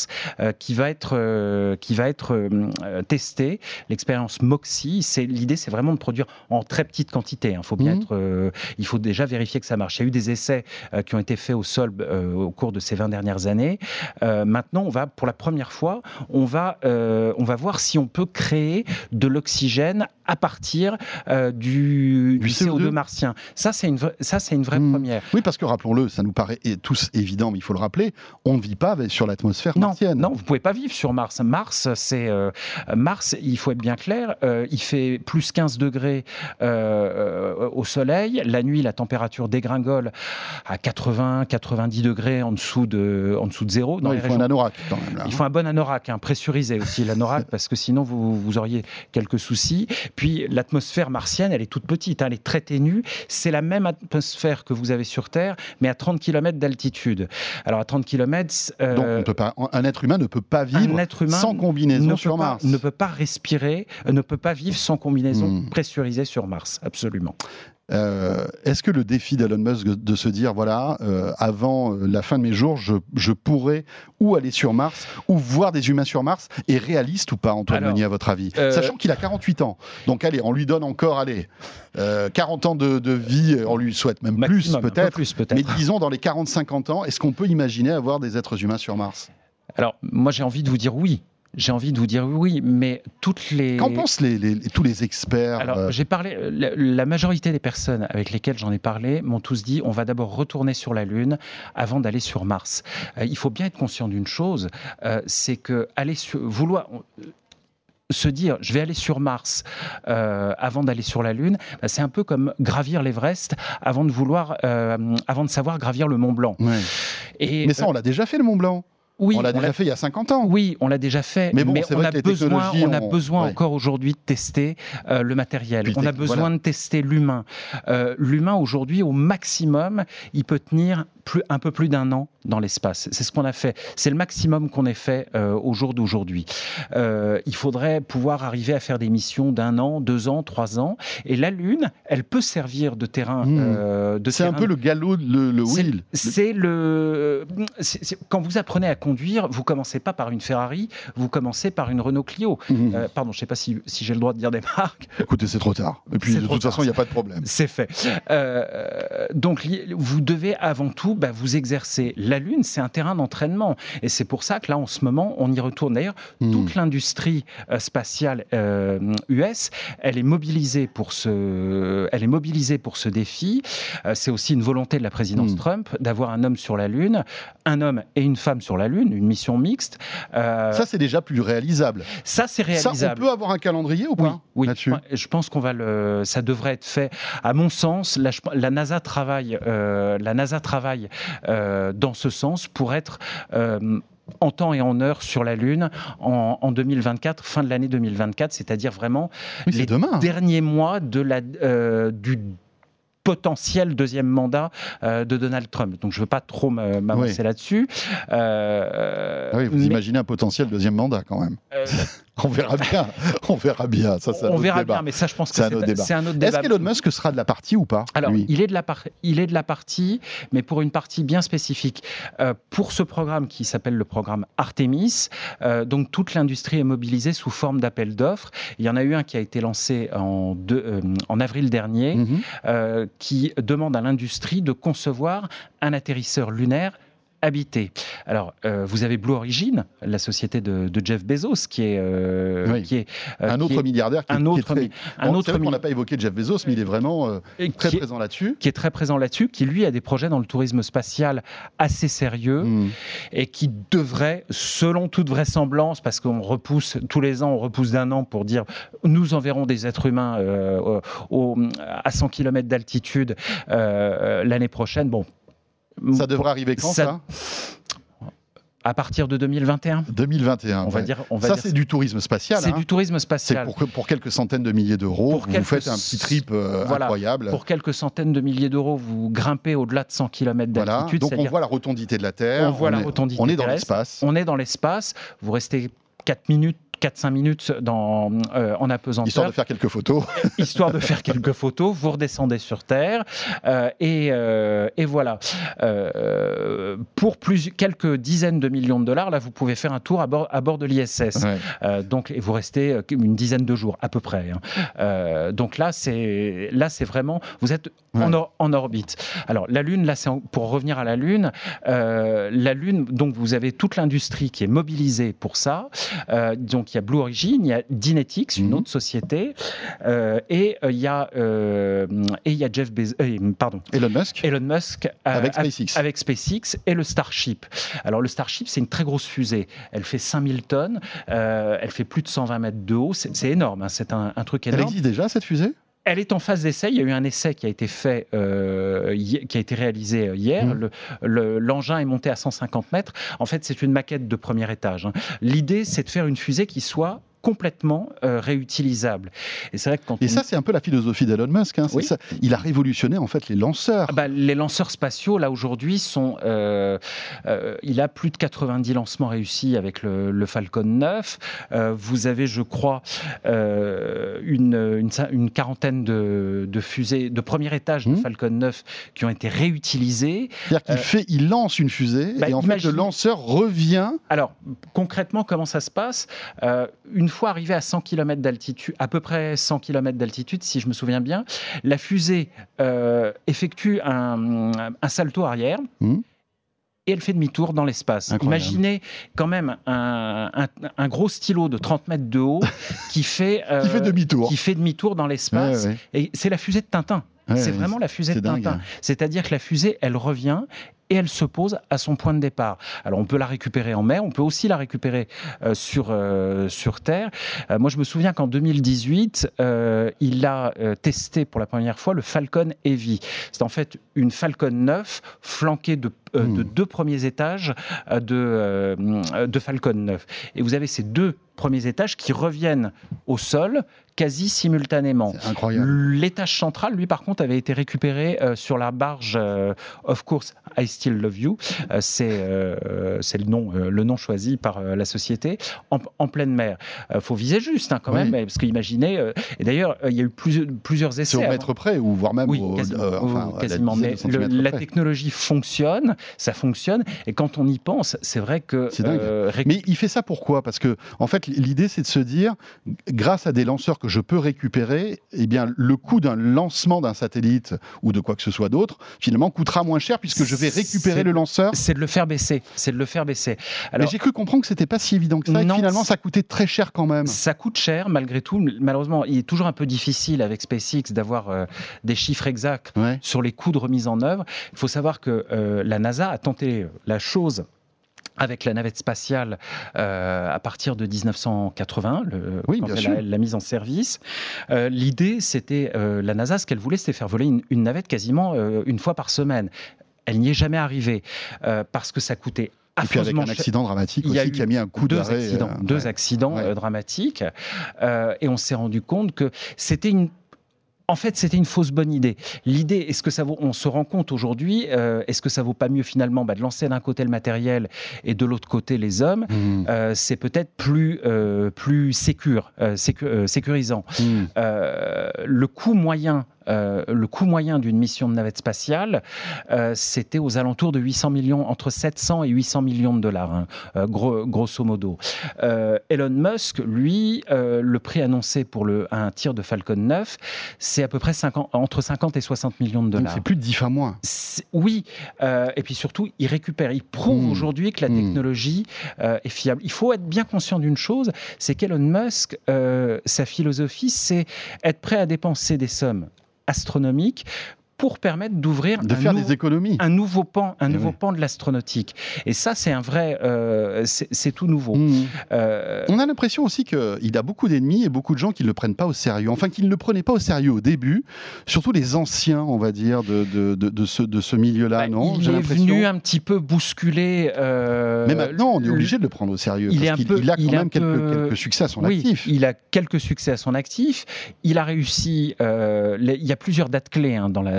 Mars, euh, qui va être, euh, qui va être euh, testée. L'expérience MOXIE, c'est, l'idée, c'est vraiment de produire en très petite quantité. Hein. Faut bien mmh. être, euh, il faut déjà vérifier que ça marche. Il y a eu des essais euh, qui ont été faits au sol euh, au cours de ces vingt dernières années. Euh, maintenant, on va, pour la première fois, on va, euh, on va voir si on peut créer de l'oxygène à partir euh, du, du C O deux martien. Ça, c'est une, ça, c'est une vraie mmh. première. Oui, parce que rappelons-le, ça nous paraît tous évident, mais il faut le rappeler, on ne vit pas sur l'atmosphère martienne. Non, vous ne pouvez pas vivre sur Mars. Mars, c'est, euh, Mars, il faut être bien clair, euh, il fait plus quinze degrés euh, au soleil. La nuit, la température dégringole à quatre-vingts à quatre-vingt-dix degrés en dessous de, en dessous de zéro. Non, il faut régions... un anorak quand même. Là, il faut un bon anorak, hein, pressurisé aussi, l'anorak, parce que sinon vous, vous auriez quelques soucis. Puis l'atmosphère martienne, elle est toute petite, hein, elle est très ténue. C'est la même atmosphère que vous avez sur Terre, mais à trente kilomètres d'altitude. Alors à trente kilomètres... Euh, Donc on peut pas, un être humain ne peut pas vivre sans combinaison sur Mars. Ne peut pas respirer, ne peut pas vivre sans combinaison mmh. pressurisée sur Mars, absolument. Euh, est-ce que le défi d'Elon Musk de se dire, voilà, euh, avant la fin de mes jours, je, je pourrais ou aller sur Mars, ou voir des humains sur Mars, est réaliste ou pas, Antoine Meunier, à votre avis euh... Sachant qu'il a quarante-huit ans. Donc allez, on lui donne encore, allez, euh, quarante ans de, de vie, on lui souhaite même Maximum, plus peut-être. plus peut-être. Mais disons, dans les quarante à cinquante ans, est-ce qu'on peut imaginer avoir des êtres humains sur Mars ? Alors, moi j'ai envie de vous dire oui. J'ai envie de vous dire oui, mais toutes les... Qu'en pensent les, les, tous les experts ? Alors, euh... j'ai parlé... La, la majorité des personnes avec lesquelles j'en ai parlé m'ont tous dit on va d'abord retourner sur la Lune avant d'aller sur Mars. Euh, il faut bien être conscient d'une chose, euh, c'est que aller sur, vouloir... se dire je vais aller sur Mars euh, avant d'aller sur la Lune, bah, c'est un peu comme gravir l'Everest avant de vouloir, euh, avant de savoir gravir le Mont Blanc. Ouais. Et, mais ça, on l'a déjà fait, le Mont Blanc. Oui, on l'a déjà on l'a... fait il y a cinquante ans. Oui, on l'a déjà fait, mais, bon, mais on, a besoin, on a ont... besoin ouais. encore aujourd'hui de tester euh, le matériel. Puis on a besoin voilà. de tester l'humain. Euh, l'humain, aujourd'hui, au maximum, il peut tenir plus, un peu plus d'un an dans l'espace. C'est ce qu'on a fait. C'est le maximum qu'on ait fait euh, au jour d'aujourd'hui. Euh, il faudrait pouvoir arriver à faire des missions d'un an, deux ans, trois ans. Et la Lune, elle peut servir de terrain. Mmh. Euh, de c'est terrain... un peu le galop, le, le wheel. C'est, c'est le... C'est, c'est... Quand vous apprenez à conduire, vous commencez pas par une Ferrari, vous commencez par une Renault Clio. Mmh. Euh, pardon, je sais pas si, si j'ai le droit de dire des marques. Écoutez, c'est trop tard. Et puis, c'est de toute tard, façon, il n'y a pas de problème. C'est fait. Euh, donc, vous devez avant tout bah, vous exercer. La Lune, c'est un terrain d'entraînement. Et c'est pour ça que là, en ce moment, on y retourne. D'ailleurs, mmh. toute l'industrie euh, spatiale euh, U S, elle est mobilisée pour ce, elle est mobilisée pour ce défi. Euh, c'est aussi une volonté de la présidence mmh. Trump d'avoir un homme sur la Lune, un homme et une femme sur la Lune, une mission mixte. Euh, ça, c'est déjà plus réalisable. Ça, c'est réalisable. Ça, on peut avoir un calendrier ou pas ? Oui, oui. Là-dessus. Je pense qu'on va le. Ça devrait être fait. À mon sens, la, la NASA travaille. Euh, la NASA travaille euh, dans ce sens pour être. Euh, en temps et en heure sur la Lune en, en deux mille vingt-quatre, fin de l'année deux mille vingt-quatre, c'est-à-dire vraiment oui, les demain. derniers mois de la, euh, du potentiel deuxième mandat euh, de Donald Trump. Donc je ne veux pas trop m'avancer oui. là-dessus. Euh, oui, vous mais... imaginez un potentiel deuxième mandat quand même. Euh... On verra bien, on verra bien. Ça, c'est un on autre verra débat. bien, mais ça, je pense que c'est, c'est, un, autre c'est un autre débat. Est-ce qu'Elon Musk sera de la partie ou pas ? Alors, lui il est de la par... il est de la partie, mais pour une partie bien spécifique. Euh, pour ce programme qui s'appelle le programme Artemis, euh, donc toute l'industrie est mobilisée sous forme d'appel d'offres. Il y en a eu un qui a été lancé en, deux, euh, en avril dernier, mm-hmm. euh, qui demande à l'industrie de concevoir un atterrisseur lunaire habité. Alors, euh, vous avez Blue Origin, la société de, de Jeff Bezos, qui est, euh, oui. qui est euh, un qui autre est, milliardaire, qui, un qui autre, est très. Un bon, autre c'est vrai qu'on n'a pas évoqué Jeff Bezos, mais il est vraiment euh, très qui présent est, là-dessus. Qui est très présent là-dessus, qui lui a des projets dans le tourisme spatial assez sérieux mmh. et qui devrait, selon toute vraisemblance, parce qu'on repousse tous les ans, on repousse d'un an pour dire nous enverrons des êtres humains euh, au, à cent kilomètres d'altitude euh, l'année prochaine. Bon. Ça devrait arriver quand ça, ça À partir de deux mille vingt et un. deux mille vingt et un. On va ouais. dire, on va ça, dire c'est ça. Du tourisme spatial. C'est hein. du tourisme spatial. C'est pour, pour quelques centaines de milliers d'euros. Pour vous quelques... faites un petit trip euh, voilà. incroyable. Pour quelques centaines de milliers d'euros, vous grimpez au-delà de cent kilomètres d'altitude. Voilà. Donc on voit la rotondité de la Terre. On voit on la est, rotondité On est dans l'espace. On est dans l'espace. Vous restez quatre minutes, quatre cinq minutes dans, euh, en apesanteur. Histoire de faire quelques photos. Histoire de faire quelques photos. Vous redescendez sur Terre. Euh, et, euh, et voilà. Euh, pour plus, quelques dizaines de millions de dollars, là, vous pouvez faire un tour à bord, à bord de l'I S S. Ouais. Euh, donc, et vous restez une dizaine de jours, à peu près. Hein. Euh, donc là, c'est, là, c'est vraiment... Vous êtes ouais. en, or, en orbite. Alors, la Lune, là, c'est en, pour revenir à la Lune, euh, la Lune, donc, vous avez toute l'industrie qui est mobilisée pour ça. Euh, donc, il y a Blue Origin, il y a Dynetics, une mmh. autre société, euh, et il euh, y a euh, et il y a Jeff Bezos, euh, pardon, Elon Musk, Elon Musk euh, avec SpaceX, avec SpaceX et le Starship. Alors le Starship, c'est une très grosse fusée. Elle fait cinq mille tonnes, euh, elle fait plus de cent vingt mètres de haut. C'est, c'est énorme, hein, c'est un, un truc énorme. Elle existe déjà cette fusée ? Elle est en phase d'essai. Il y a eu un essai qui a été fait, euh, qui a été réalisé hier. Mmh. Le, le, l'engin est monté à cent cinquante mètres. En fait, c'est une maquette de premier étage. Hein. L'idée, c'est de faire une fusée qui soit complètement euh, réutilisable. Et c'est vrai que quand Et on... ça, c'est un peu la philosophie d'Elon Musk. Hein, c'est oui. ça. Il a révolutionné en fait les lanceurs. Ah bah, les lanceurs spatiaux, là aujourd'hui, sont. Euh, euh, il a plus de quatre-vingt-dix lancements réussis avec le, le Falcon neuf. Euh, vous avez, je crois, euh, une, une, une quarantaine de, de fusées de premier étage de mmh. Falcon neuf qui ont été réutilisées. C'est-à-dire qu'il euh, fait, il lance une fusée bah, et en imagine... fait le lanceur revient. Alors concrètement, comment ça se passe ? euh, Une fois arrivé à cent kilomètres d'altitude, à peu près cent kilomètres d'altitude, si je me souviens bien, la fusée euh, effectue un, un salto arrière. Mmh. Et elle fait demi-tour dans l'espace. Incroyable. Imaginez quand même un, un, un gros stylo de trente mètres de haut qui fait, euh, qui fait demi-tour. Qui fait demi-tour dans l'espace. Ouais, ouais. Et c'est la fusée de Tintin. Ouais, c'est ouais, vraiment la fusée de dingue. Tintin. C'est-à-dire que la fusée, elle revient et elle se pose à son point de départ. Alors on peut la récupérer en mer, on peut aussi la récupérer euh, sur, euh, sur Terre. Euh, moi je me souviens qu'en deux mille dix-huit, euh, il a euh, testé pour la première fois le Falcon Heavy. C'est en fait une Falcon neuf flanquée de, euh, mmh. de deux premiers étages euh, de, euh, de Falcon neuf. Et vous avez ces deux premiers étages qui reviennent au sol quasi simultanément. C'est incroyable. L'étage central, lui, par contre, avait été récupéré euh, sur la barge euh, Of Course, I Still Love You. Euh, c'est euh, c'est le, nom, euh, le nom choisi par euh, la société, en, en pleine mer. Il euh, faut viser juste, hein, quand oui. même, parce qu'imaginez... Euh, et d'ailleurs, il euh, y a eu plusieurs, plusieurs essais. C'est au mètre près, ou voire même oui, au, quasiment. Euh, enfin, au, quasiment. Mais le, la technologie fonctionne, ça fonctionne, et quand on y pense, c'est vrai que... C'est dingue. Euh, récup... Mais il fait ça pourquoi ? Parce que, en fait, l'idée, c'est de se dire, grâce à des lanceurs que je peux récupérer, eh bien, le coût d'un lancement d'un satellite ou de quoi que ce soit d'autre, finalement, coûtera moins cher puisque je vais récupérer c'est, le lanceur. C'est de le faire baisser. C'est de le faire baisser. Alors, mais j'ai cru comprendre que c'était pas si évident que ça. Non, et que finalement, ça coûtait très cher quand même. Ça coûte cher malgré tout. Malheureusement, il est toujours un peu difficile avec SpaceX d'avoir euh, des chiffres exacts ouais. sur les coûts de remise en œuvre. Il faut savoir que euh, la NASA a tenté la chose avec la navette spatiale euh, à partir de dix-neuf cent quatre-vingts, le, oui, quand bien elle, sûr. a, elle l'a mise en service. Euh, l'idée, c'était, euh, la NASA, ce qu'elle voulait, c'était faire voler une, une navette quasiment euh, une fois par semaine. Elle n'y est jamais arrivée, euh, parce que ça coûtait et puis avec un accident dramatique aussi qui a mis un coup deux d'arrêt. Accidents, euh, deux ouais. accidents ouais. euh, dramatiques. Euh, et on s'est rendu compte que c'était une... En fait, c'était une fausse bonne idée. L'idée, est-ce que ça vaut, on se rend compte aujourd'hui, euh, est-ce que ça vaut pas mieux finalement bah, de lancer d'un côté le matériel et de l'autre côté les hommes mmh. euh, c'est peut-être plus, euh, plus sécure, euh, sécu, euh, sécurisant. Mmh. Euh, le coût moyen Euh, le coût moyen d'une mission de navette spatiale, euh, c'était aux alentours de huit cents millions, entre sept cents et huit cents millions de dollars, hein, euh, gros, grosso modo. Euh, Elon Musk, lui, euh, le prix annoncé pour le, un tir de Falcon neuf, c'est à peu près cinquante, entre cinquante et soixante millions de dollars. Donc c'est plus de dix fois moins. C'est, oui, euh, et puis surtout, il récupère, il prouve mmh. aujourd'hui que la technologie mmh. euh, est fiable. Il faut être bien conscient d'une chose, c'est qu'Elon Musk, euh, sa philosophie, c'est être prêt à dépenser des sommes astronomique pour permettre d'ouvrir de un, faire nou- des économies. un nouveau pan, un Et nouveau oui. pan de l'astronautique. Et ça, c'est un vrai, euh, c'est, c'est tout nouveau. Mmh. Euh... On a l'impression aussi qu'il a beaucoup d'ennemis et beaucoup de gens qui ne le prennent pas au sérieux. Enfin, qui ne le prenaient pas au sérieux au début. Surtout les anciens, on va dire, de, de, de, de, ce, de ce milieu-là, bah, non ? Il J'ai est l'impression... venu un petit peu bousculer... Euh, Mais maintenant, on est obligé de le prendre au sérieux. Il, parce est un qu'il, peu, il a quand il même un quelques, peu... quelques succès à son oui, actif. Il a quelques succès à son actif. Il a réussi... Euh, les, il y a plusieurs dates clés hein, dans, la,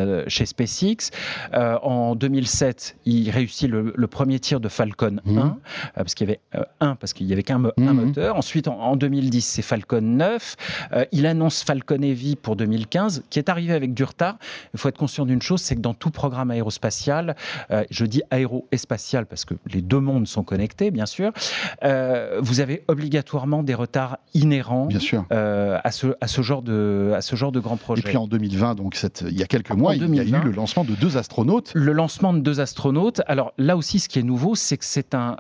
euh, chez SpaceX. Euh, en deux mille sept, il réussit le, le premier tir de Falcon Mmh. un, euh, parce qu'il y avait euh, un, parce qu'il y avait qu'un mo- Mmh. un moteur. Ensuite, en, en deux mille dix, c'est Falcon neuf. Euh, il annonce Falcon Heavy pour deux mille quinze, qui est arrivé avec du retard. Il faut être conscient d'une chose, c'est que dans tout programme aérospatial, euh, je dis aéro et spatial parce que les deux mondes sont connectés, bien sûr, euh, vous avez obligatoirement des retards inhérents Bien sûr. euh, à, ce, à, ce genre de, à ce genre de grands projets. Et puis en deux mille vingt, donc cette, il y a quelques mois, En il y a deux mille vingt, eu le lancement de deux astronautes. Le lancement de deux astronautes. Alors là aussi, ce qui est nouveau, c'est que c'est un,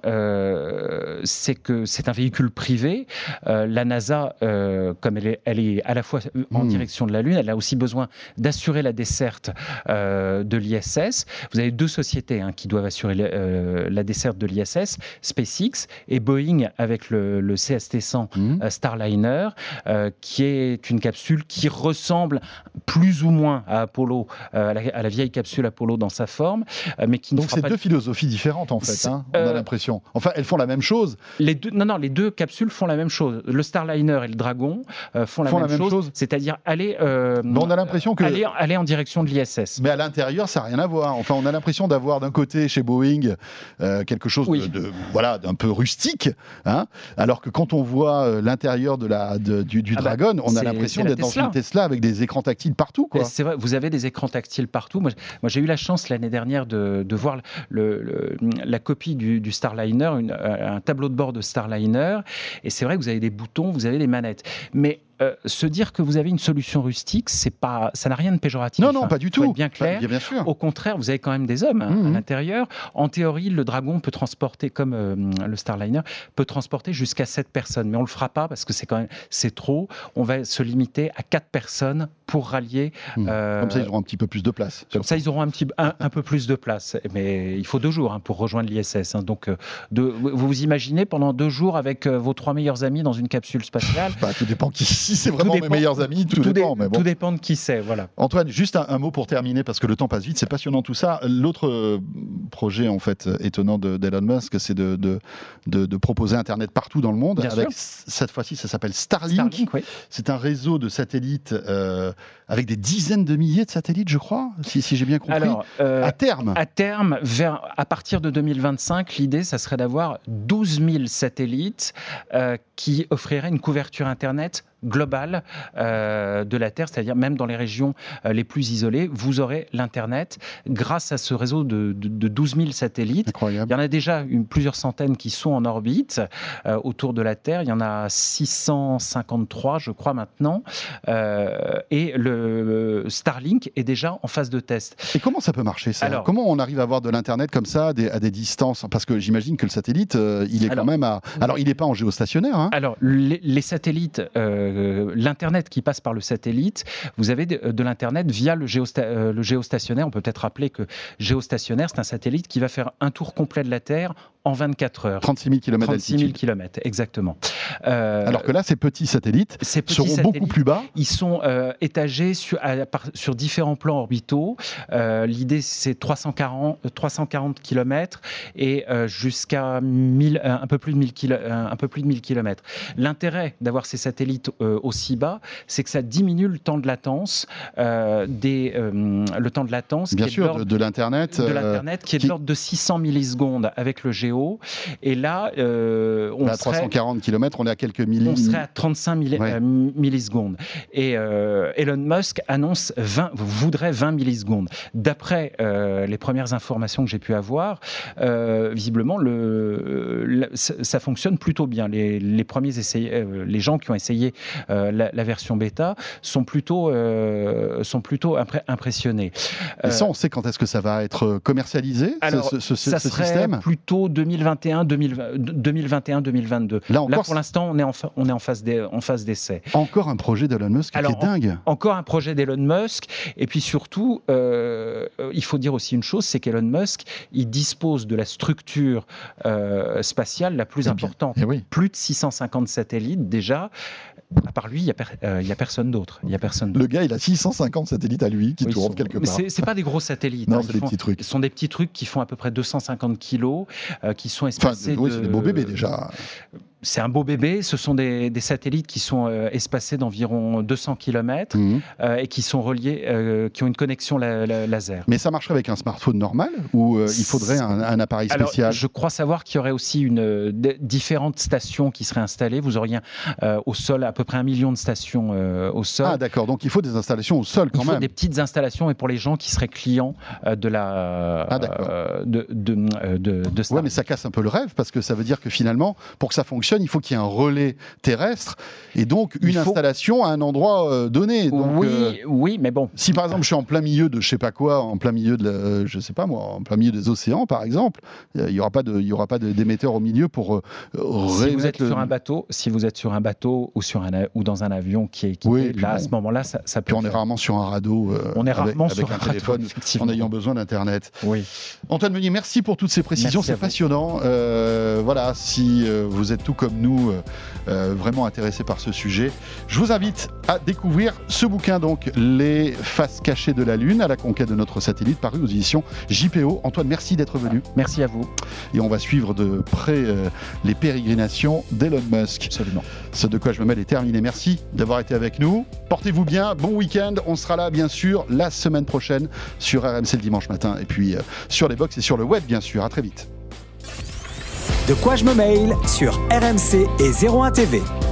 euh, c'est que c'est un véhicule privé. Euh, la NASA, euh, comme elle est, elle est à la fois en Mmh. direction de la Lune, elle a aussi besoin d'assurer la desserte euh, de l'I S S. Vous avez deux sociétés hein, qui doivent assurer le- euh, la desserte de l'I S S, SpaceX et Boeing avec le, le C S T cent Mmh. euh, Starliner, euh, qui est une capsule qui ressemble plus ou moins à Apollo, euh, à, la, à la vieille capsule Apollo dans sa forme, euh, mais qui ne Donc fera c'est pas deux philosophies différentes en fait, C'est- hein, on a euh, l'impression. Enfin, elles font la même chose. Les deux, non, non, les deux capsules font la même chose. Le Starliner et le Dragon euh, font, la, Font même la même chose, chose. c'est-à-dire aller, euh, Mais on a l'impression que- aller, aller en direction de l'I S S. Mais à l'intérieur, ça n'a rien à voir. Enfin, on a l'impression d'avoir d'un côté chez Boeing euh, quelque chose Oui. de, de- voilà, d'un peu rustique, hein, alors que quand on voit euh, l'intérieur de la, de- du, du Ah bah, Dragon, on a c'est- l'impression c'est la d'être dans Tesla. une Tesla avec des écrans tactiles partout, quoi. C'est vrai, vous avez des écrans tactiles partout. Moi, moi, j'ai eu la chance l'année dernière de, de voir le, le- la copie du, du Starliner, une- un tableau de bord de Starliner. Et c'est vrai que vous avez des boutons, vous avez des manettes. Mais euh, se dire que vous avez une solution rustique, c'est pas, ça n'a rien de péjoratif. Non, non, hein. pas du Faut tout. être bien clair. Bien, bien sûr. Au contraire, vous avez quand même des hommes hein, Mmh. à l'intérieur. En théorie, le Dragon peut transporter, comme euh, le Starliner, peut transporter jusqu'à sept personnes. Mais on le fera pas parce que c'est quand même c'est trop. On va se limiter à quatre personnes pour rallier. Mmh. euh, Comme ça, ils auront un petit peu plus de place. comme ça, ils auront un, petit, un, un peu plus de place. Mais il faut deux jours hein, pour rejoindre l'I S S. hein. Donc, euh, de, vous vous imaginez pendant deux jours avec euh, vos trois meilleurs amis dans une capsule spatiale. Bah, tout dépend qui. Si c'est vraiment dépend- mes meilleurs amis, tout, tout, dépend. dé- mais bon. tout dépend de qui c'est. Voilà. Antoine, juste un, un mot pour terminer parce que le temps passe vite, c'est passionnant tout ça. L'autre euh, projet en fait étonnant de- d'Elon Musk, c'est de, de, de, de proposer Internet partout dans le monde. Bien Avec, sûr. cette fois-ci, ça s'appelle Starlink. Starlink, oui. C'est un réseau de satellites euh, avec des dizaines de milliers de satellites, je crois, si, si j'ai bien compris. Alors, euh, à terme. À terme, vers, à partir de deux mille vingt-cinq, l'idée, ça serait d'avoir douze mille satellites euh, qui offriraient une couverture Internet globale euh, de la Terre, c'est-à-dire même dans les régions euh, les plus isolées, vous aurez l'Internet grâce à ce réseau de, de, de douze mille satellites. Incroyable. Il y en a déjà une, plusieurs centaines qui sont en orbite euh, autour de la Terre. Il y en a six cent cinquante-trois, je crois, maintenant. Euh, et le Starlink est déjà en phase de test. Et comment ça peut marcher ça Alors- Comment on arrive à avoir de l'internet comme ça à des, à des distances Parce que j'imagine que le satellite, euh, il est Alors- quand même à. Alors, il n'est pas en géostationnaire. Hein. Alors, les, les satellites, euh, l'Internet qui passe par le satellite, vous avez de, de l'Internet via le, géosta- euh, le géostationnaire. On peut peut-être rappeler que géostationnaire, c'est un satellite qui va faire un tour complet de la Terre en vingt-quatre heures. trente-six mille kilomètres trente-six mille d'altitude. kilomètres, exactement. Euh, Alors que là, ces petits satellites ces petits seront satellites, beaucoup plus bas. Ils sont euh, étagés sur, à- par- sur différents plans orbitaux. Euh, L'idée, c'est trois cent quarante, trois cent quarante kilomètres et euh, jusqu'à mille, euh, un peu plus de mille kilo- euh, un peu plus de mille kilomètres. L'intérêt d'avoir ces satellites euh, aussi bas, c'est que ça diminue le temps de latence, euh, des, euh, le temps de latence Bien qui est de sûr, l'ordre de, de l'Internet. de euh, l'Internet, qui est qui- de l'ordre de six cents millisecondes avec le géo. Et là, euh, on à serait... trois cent quarante kilomètres, on est à quelques milli. On serait à trente-cinq milli- Ouais. euh, millisecondes. Et euh, Elon Musk annonce vingt, voudrait vingt millisecondes. D'après euh, les premières informations que j'ai pu avoir, euh, visiblement, le, le- ça, ça fonctionne plutôt bien. Les, les premiers essais, euh, les gens qui ont essayé euh, la, la version bêta sont plutôt, euh, sont plutôt impré- impressionnés. Et Euh, ça, on sait quand est-ce que ça va être commercialisé, ce- alors, ce, ce- ça ce serait système plutôt deux mille vingt et un, deux mille vingt, deux mille vingt et un, deux mille vingt-deux. Là encore, Là, pour l'instant, on est en, fa- on est en phase d'e- en phase d'essai. Encore un projet d'Elon Musk Alors, qui est dingue. Encore un projet d'Elon Musk. Et puis surtout, euh, il faut dire aussi une chose, c'est qu'Elon Musk, il dispose de la structure euh, spatiale la plus Eh bien, importante. eh oui. Plus de six cent cinquante satellites déjà. À part lui, il n'y a, per- euh, il y a personne d'autre. Il y a personne d'autre. Le gars, il a six cent cinquante satellites à lui qui Oui, ils tournent sont- quelque mais part. c'est, c'est pas des gros satellites. Non, hein. c'est Ils des font- petits trucs. Ce sont des petits trucs qui font à peu près deux cent cinquante kilos, euh, qui sont Enfin, espacés oui, de... c'est des beaux bébés déjà. c'est un beau bébé. Ce sont des, des satellites qui sont euh, espacés d'environ deux cents kilomètres Mmh. euh, et qui sont reliés, euh, qui ont une connexion la, la- laser. Mais ça marcherait avec un smartphone normal ou euh, il faudrait un, un appareil Alors, spécial? je crois savoir qu'il y aurait aussi une, euh, d- différentes stations qui seraient installées. Vous auriez euh, au sol à peu près un million de stations euh, au sol. Ah d'accord, donc il faut des installations au sol quand Il faut même. des petites installations et pour les gens qui seraient clients euh, de la Ah, d'accord. euh, de de euh, de, de Ouais, Starlink. mais ça casse un peu le rêve parce que ça veut dire que finalement, pour que ça fonctionne, il faut qu'il y ait un relais terrestre et donc une Il faut- installation à un endroit euh, donné. Donc, oui, euh, oui, mais bon. si par exemple je suis en plein milieu de je sais pas quoi, en plein milieu de, la- euh, je sais pas moi, en plein milieu des océans par exemple, euh, il y aura pas de, il y aura pas de- d'émetteur au milieu pour euh, Si vous êtes remettre le- sur un bateau, si vous êtes sur un bateau ou sur un a- ou dans un avion qui est équipé, Oui, puis là à bon. ce moment-là, ça, ça peut. Puis on est le faire. rarement sur un radeau. euh, On est avec- rarement avec sur un un radeau, téléphone effectivement. en ayant besoin d'internet. Oui. Antoine Meunier, merci pour toutes ces précisions, Merci à c'est vous. passionnant. Euh, voilà, si euh, vous êtes tout comme nous, euh, euh, vraiment intéressés par ce sujet, je vous invite à découvrir ce bouquin, donc Les faces cachées de la Lune à la conquête de notre satellite, paru aux éditions J P O. Antoine, merci d'être venu. Merci à vous. Et on va suivre de près euh, les pérégrinations d'Elon Musk. Absolument. Ce de quoi je me mêle est terminé. Merci d'avoir été avec nous. Portez-vous bien, bon week-end. On sera là, bien sûr, la semaine prochaine sur R M C le dimanche matin et puis euh, sur les box et sur le web, bien sûr. À très vite. De quoi je me mail sur R M C et zéro un T V.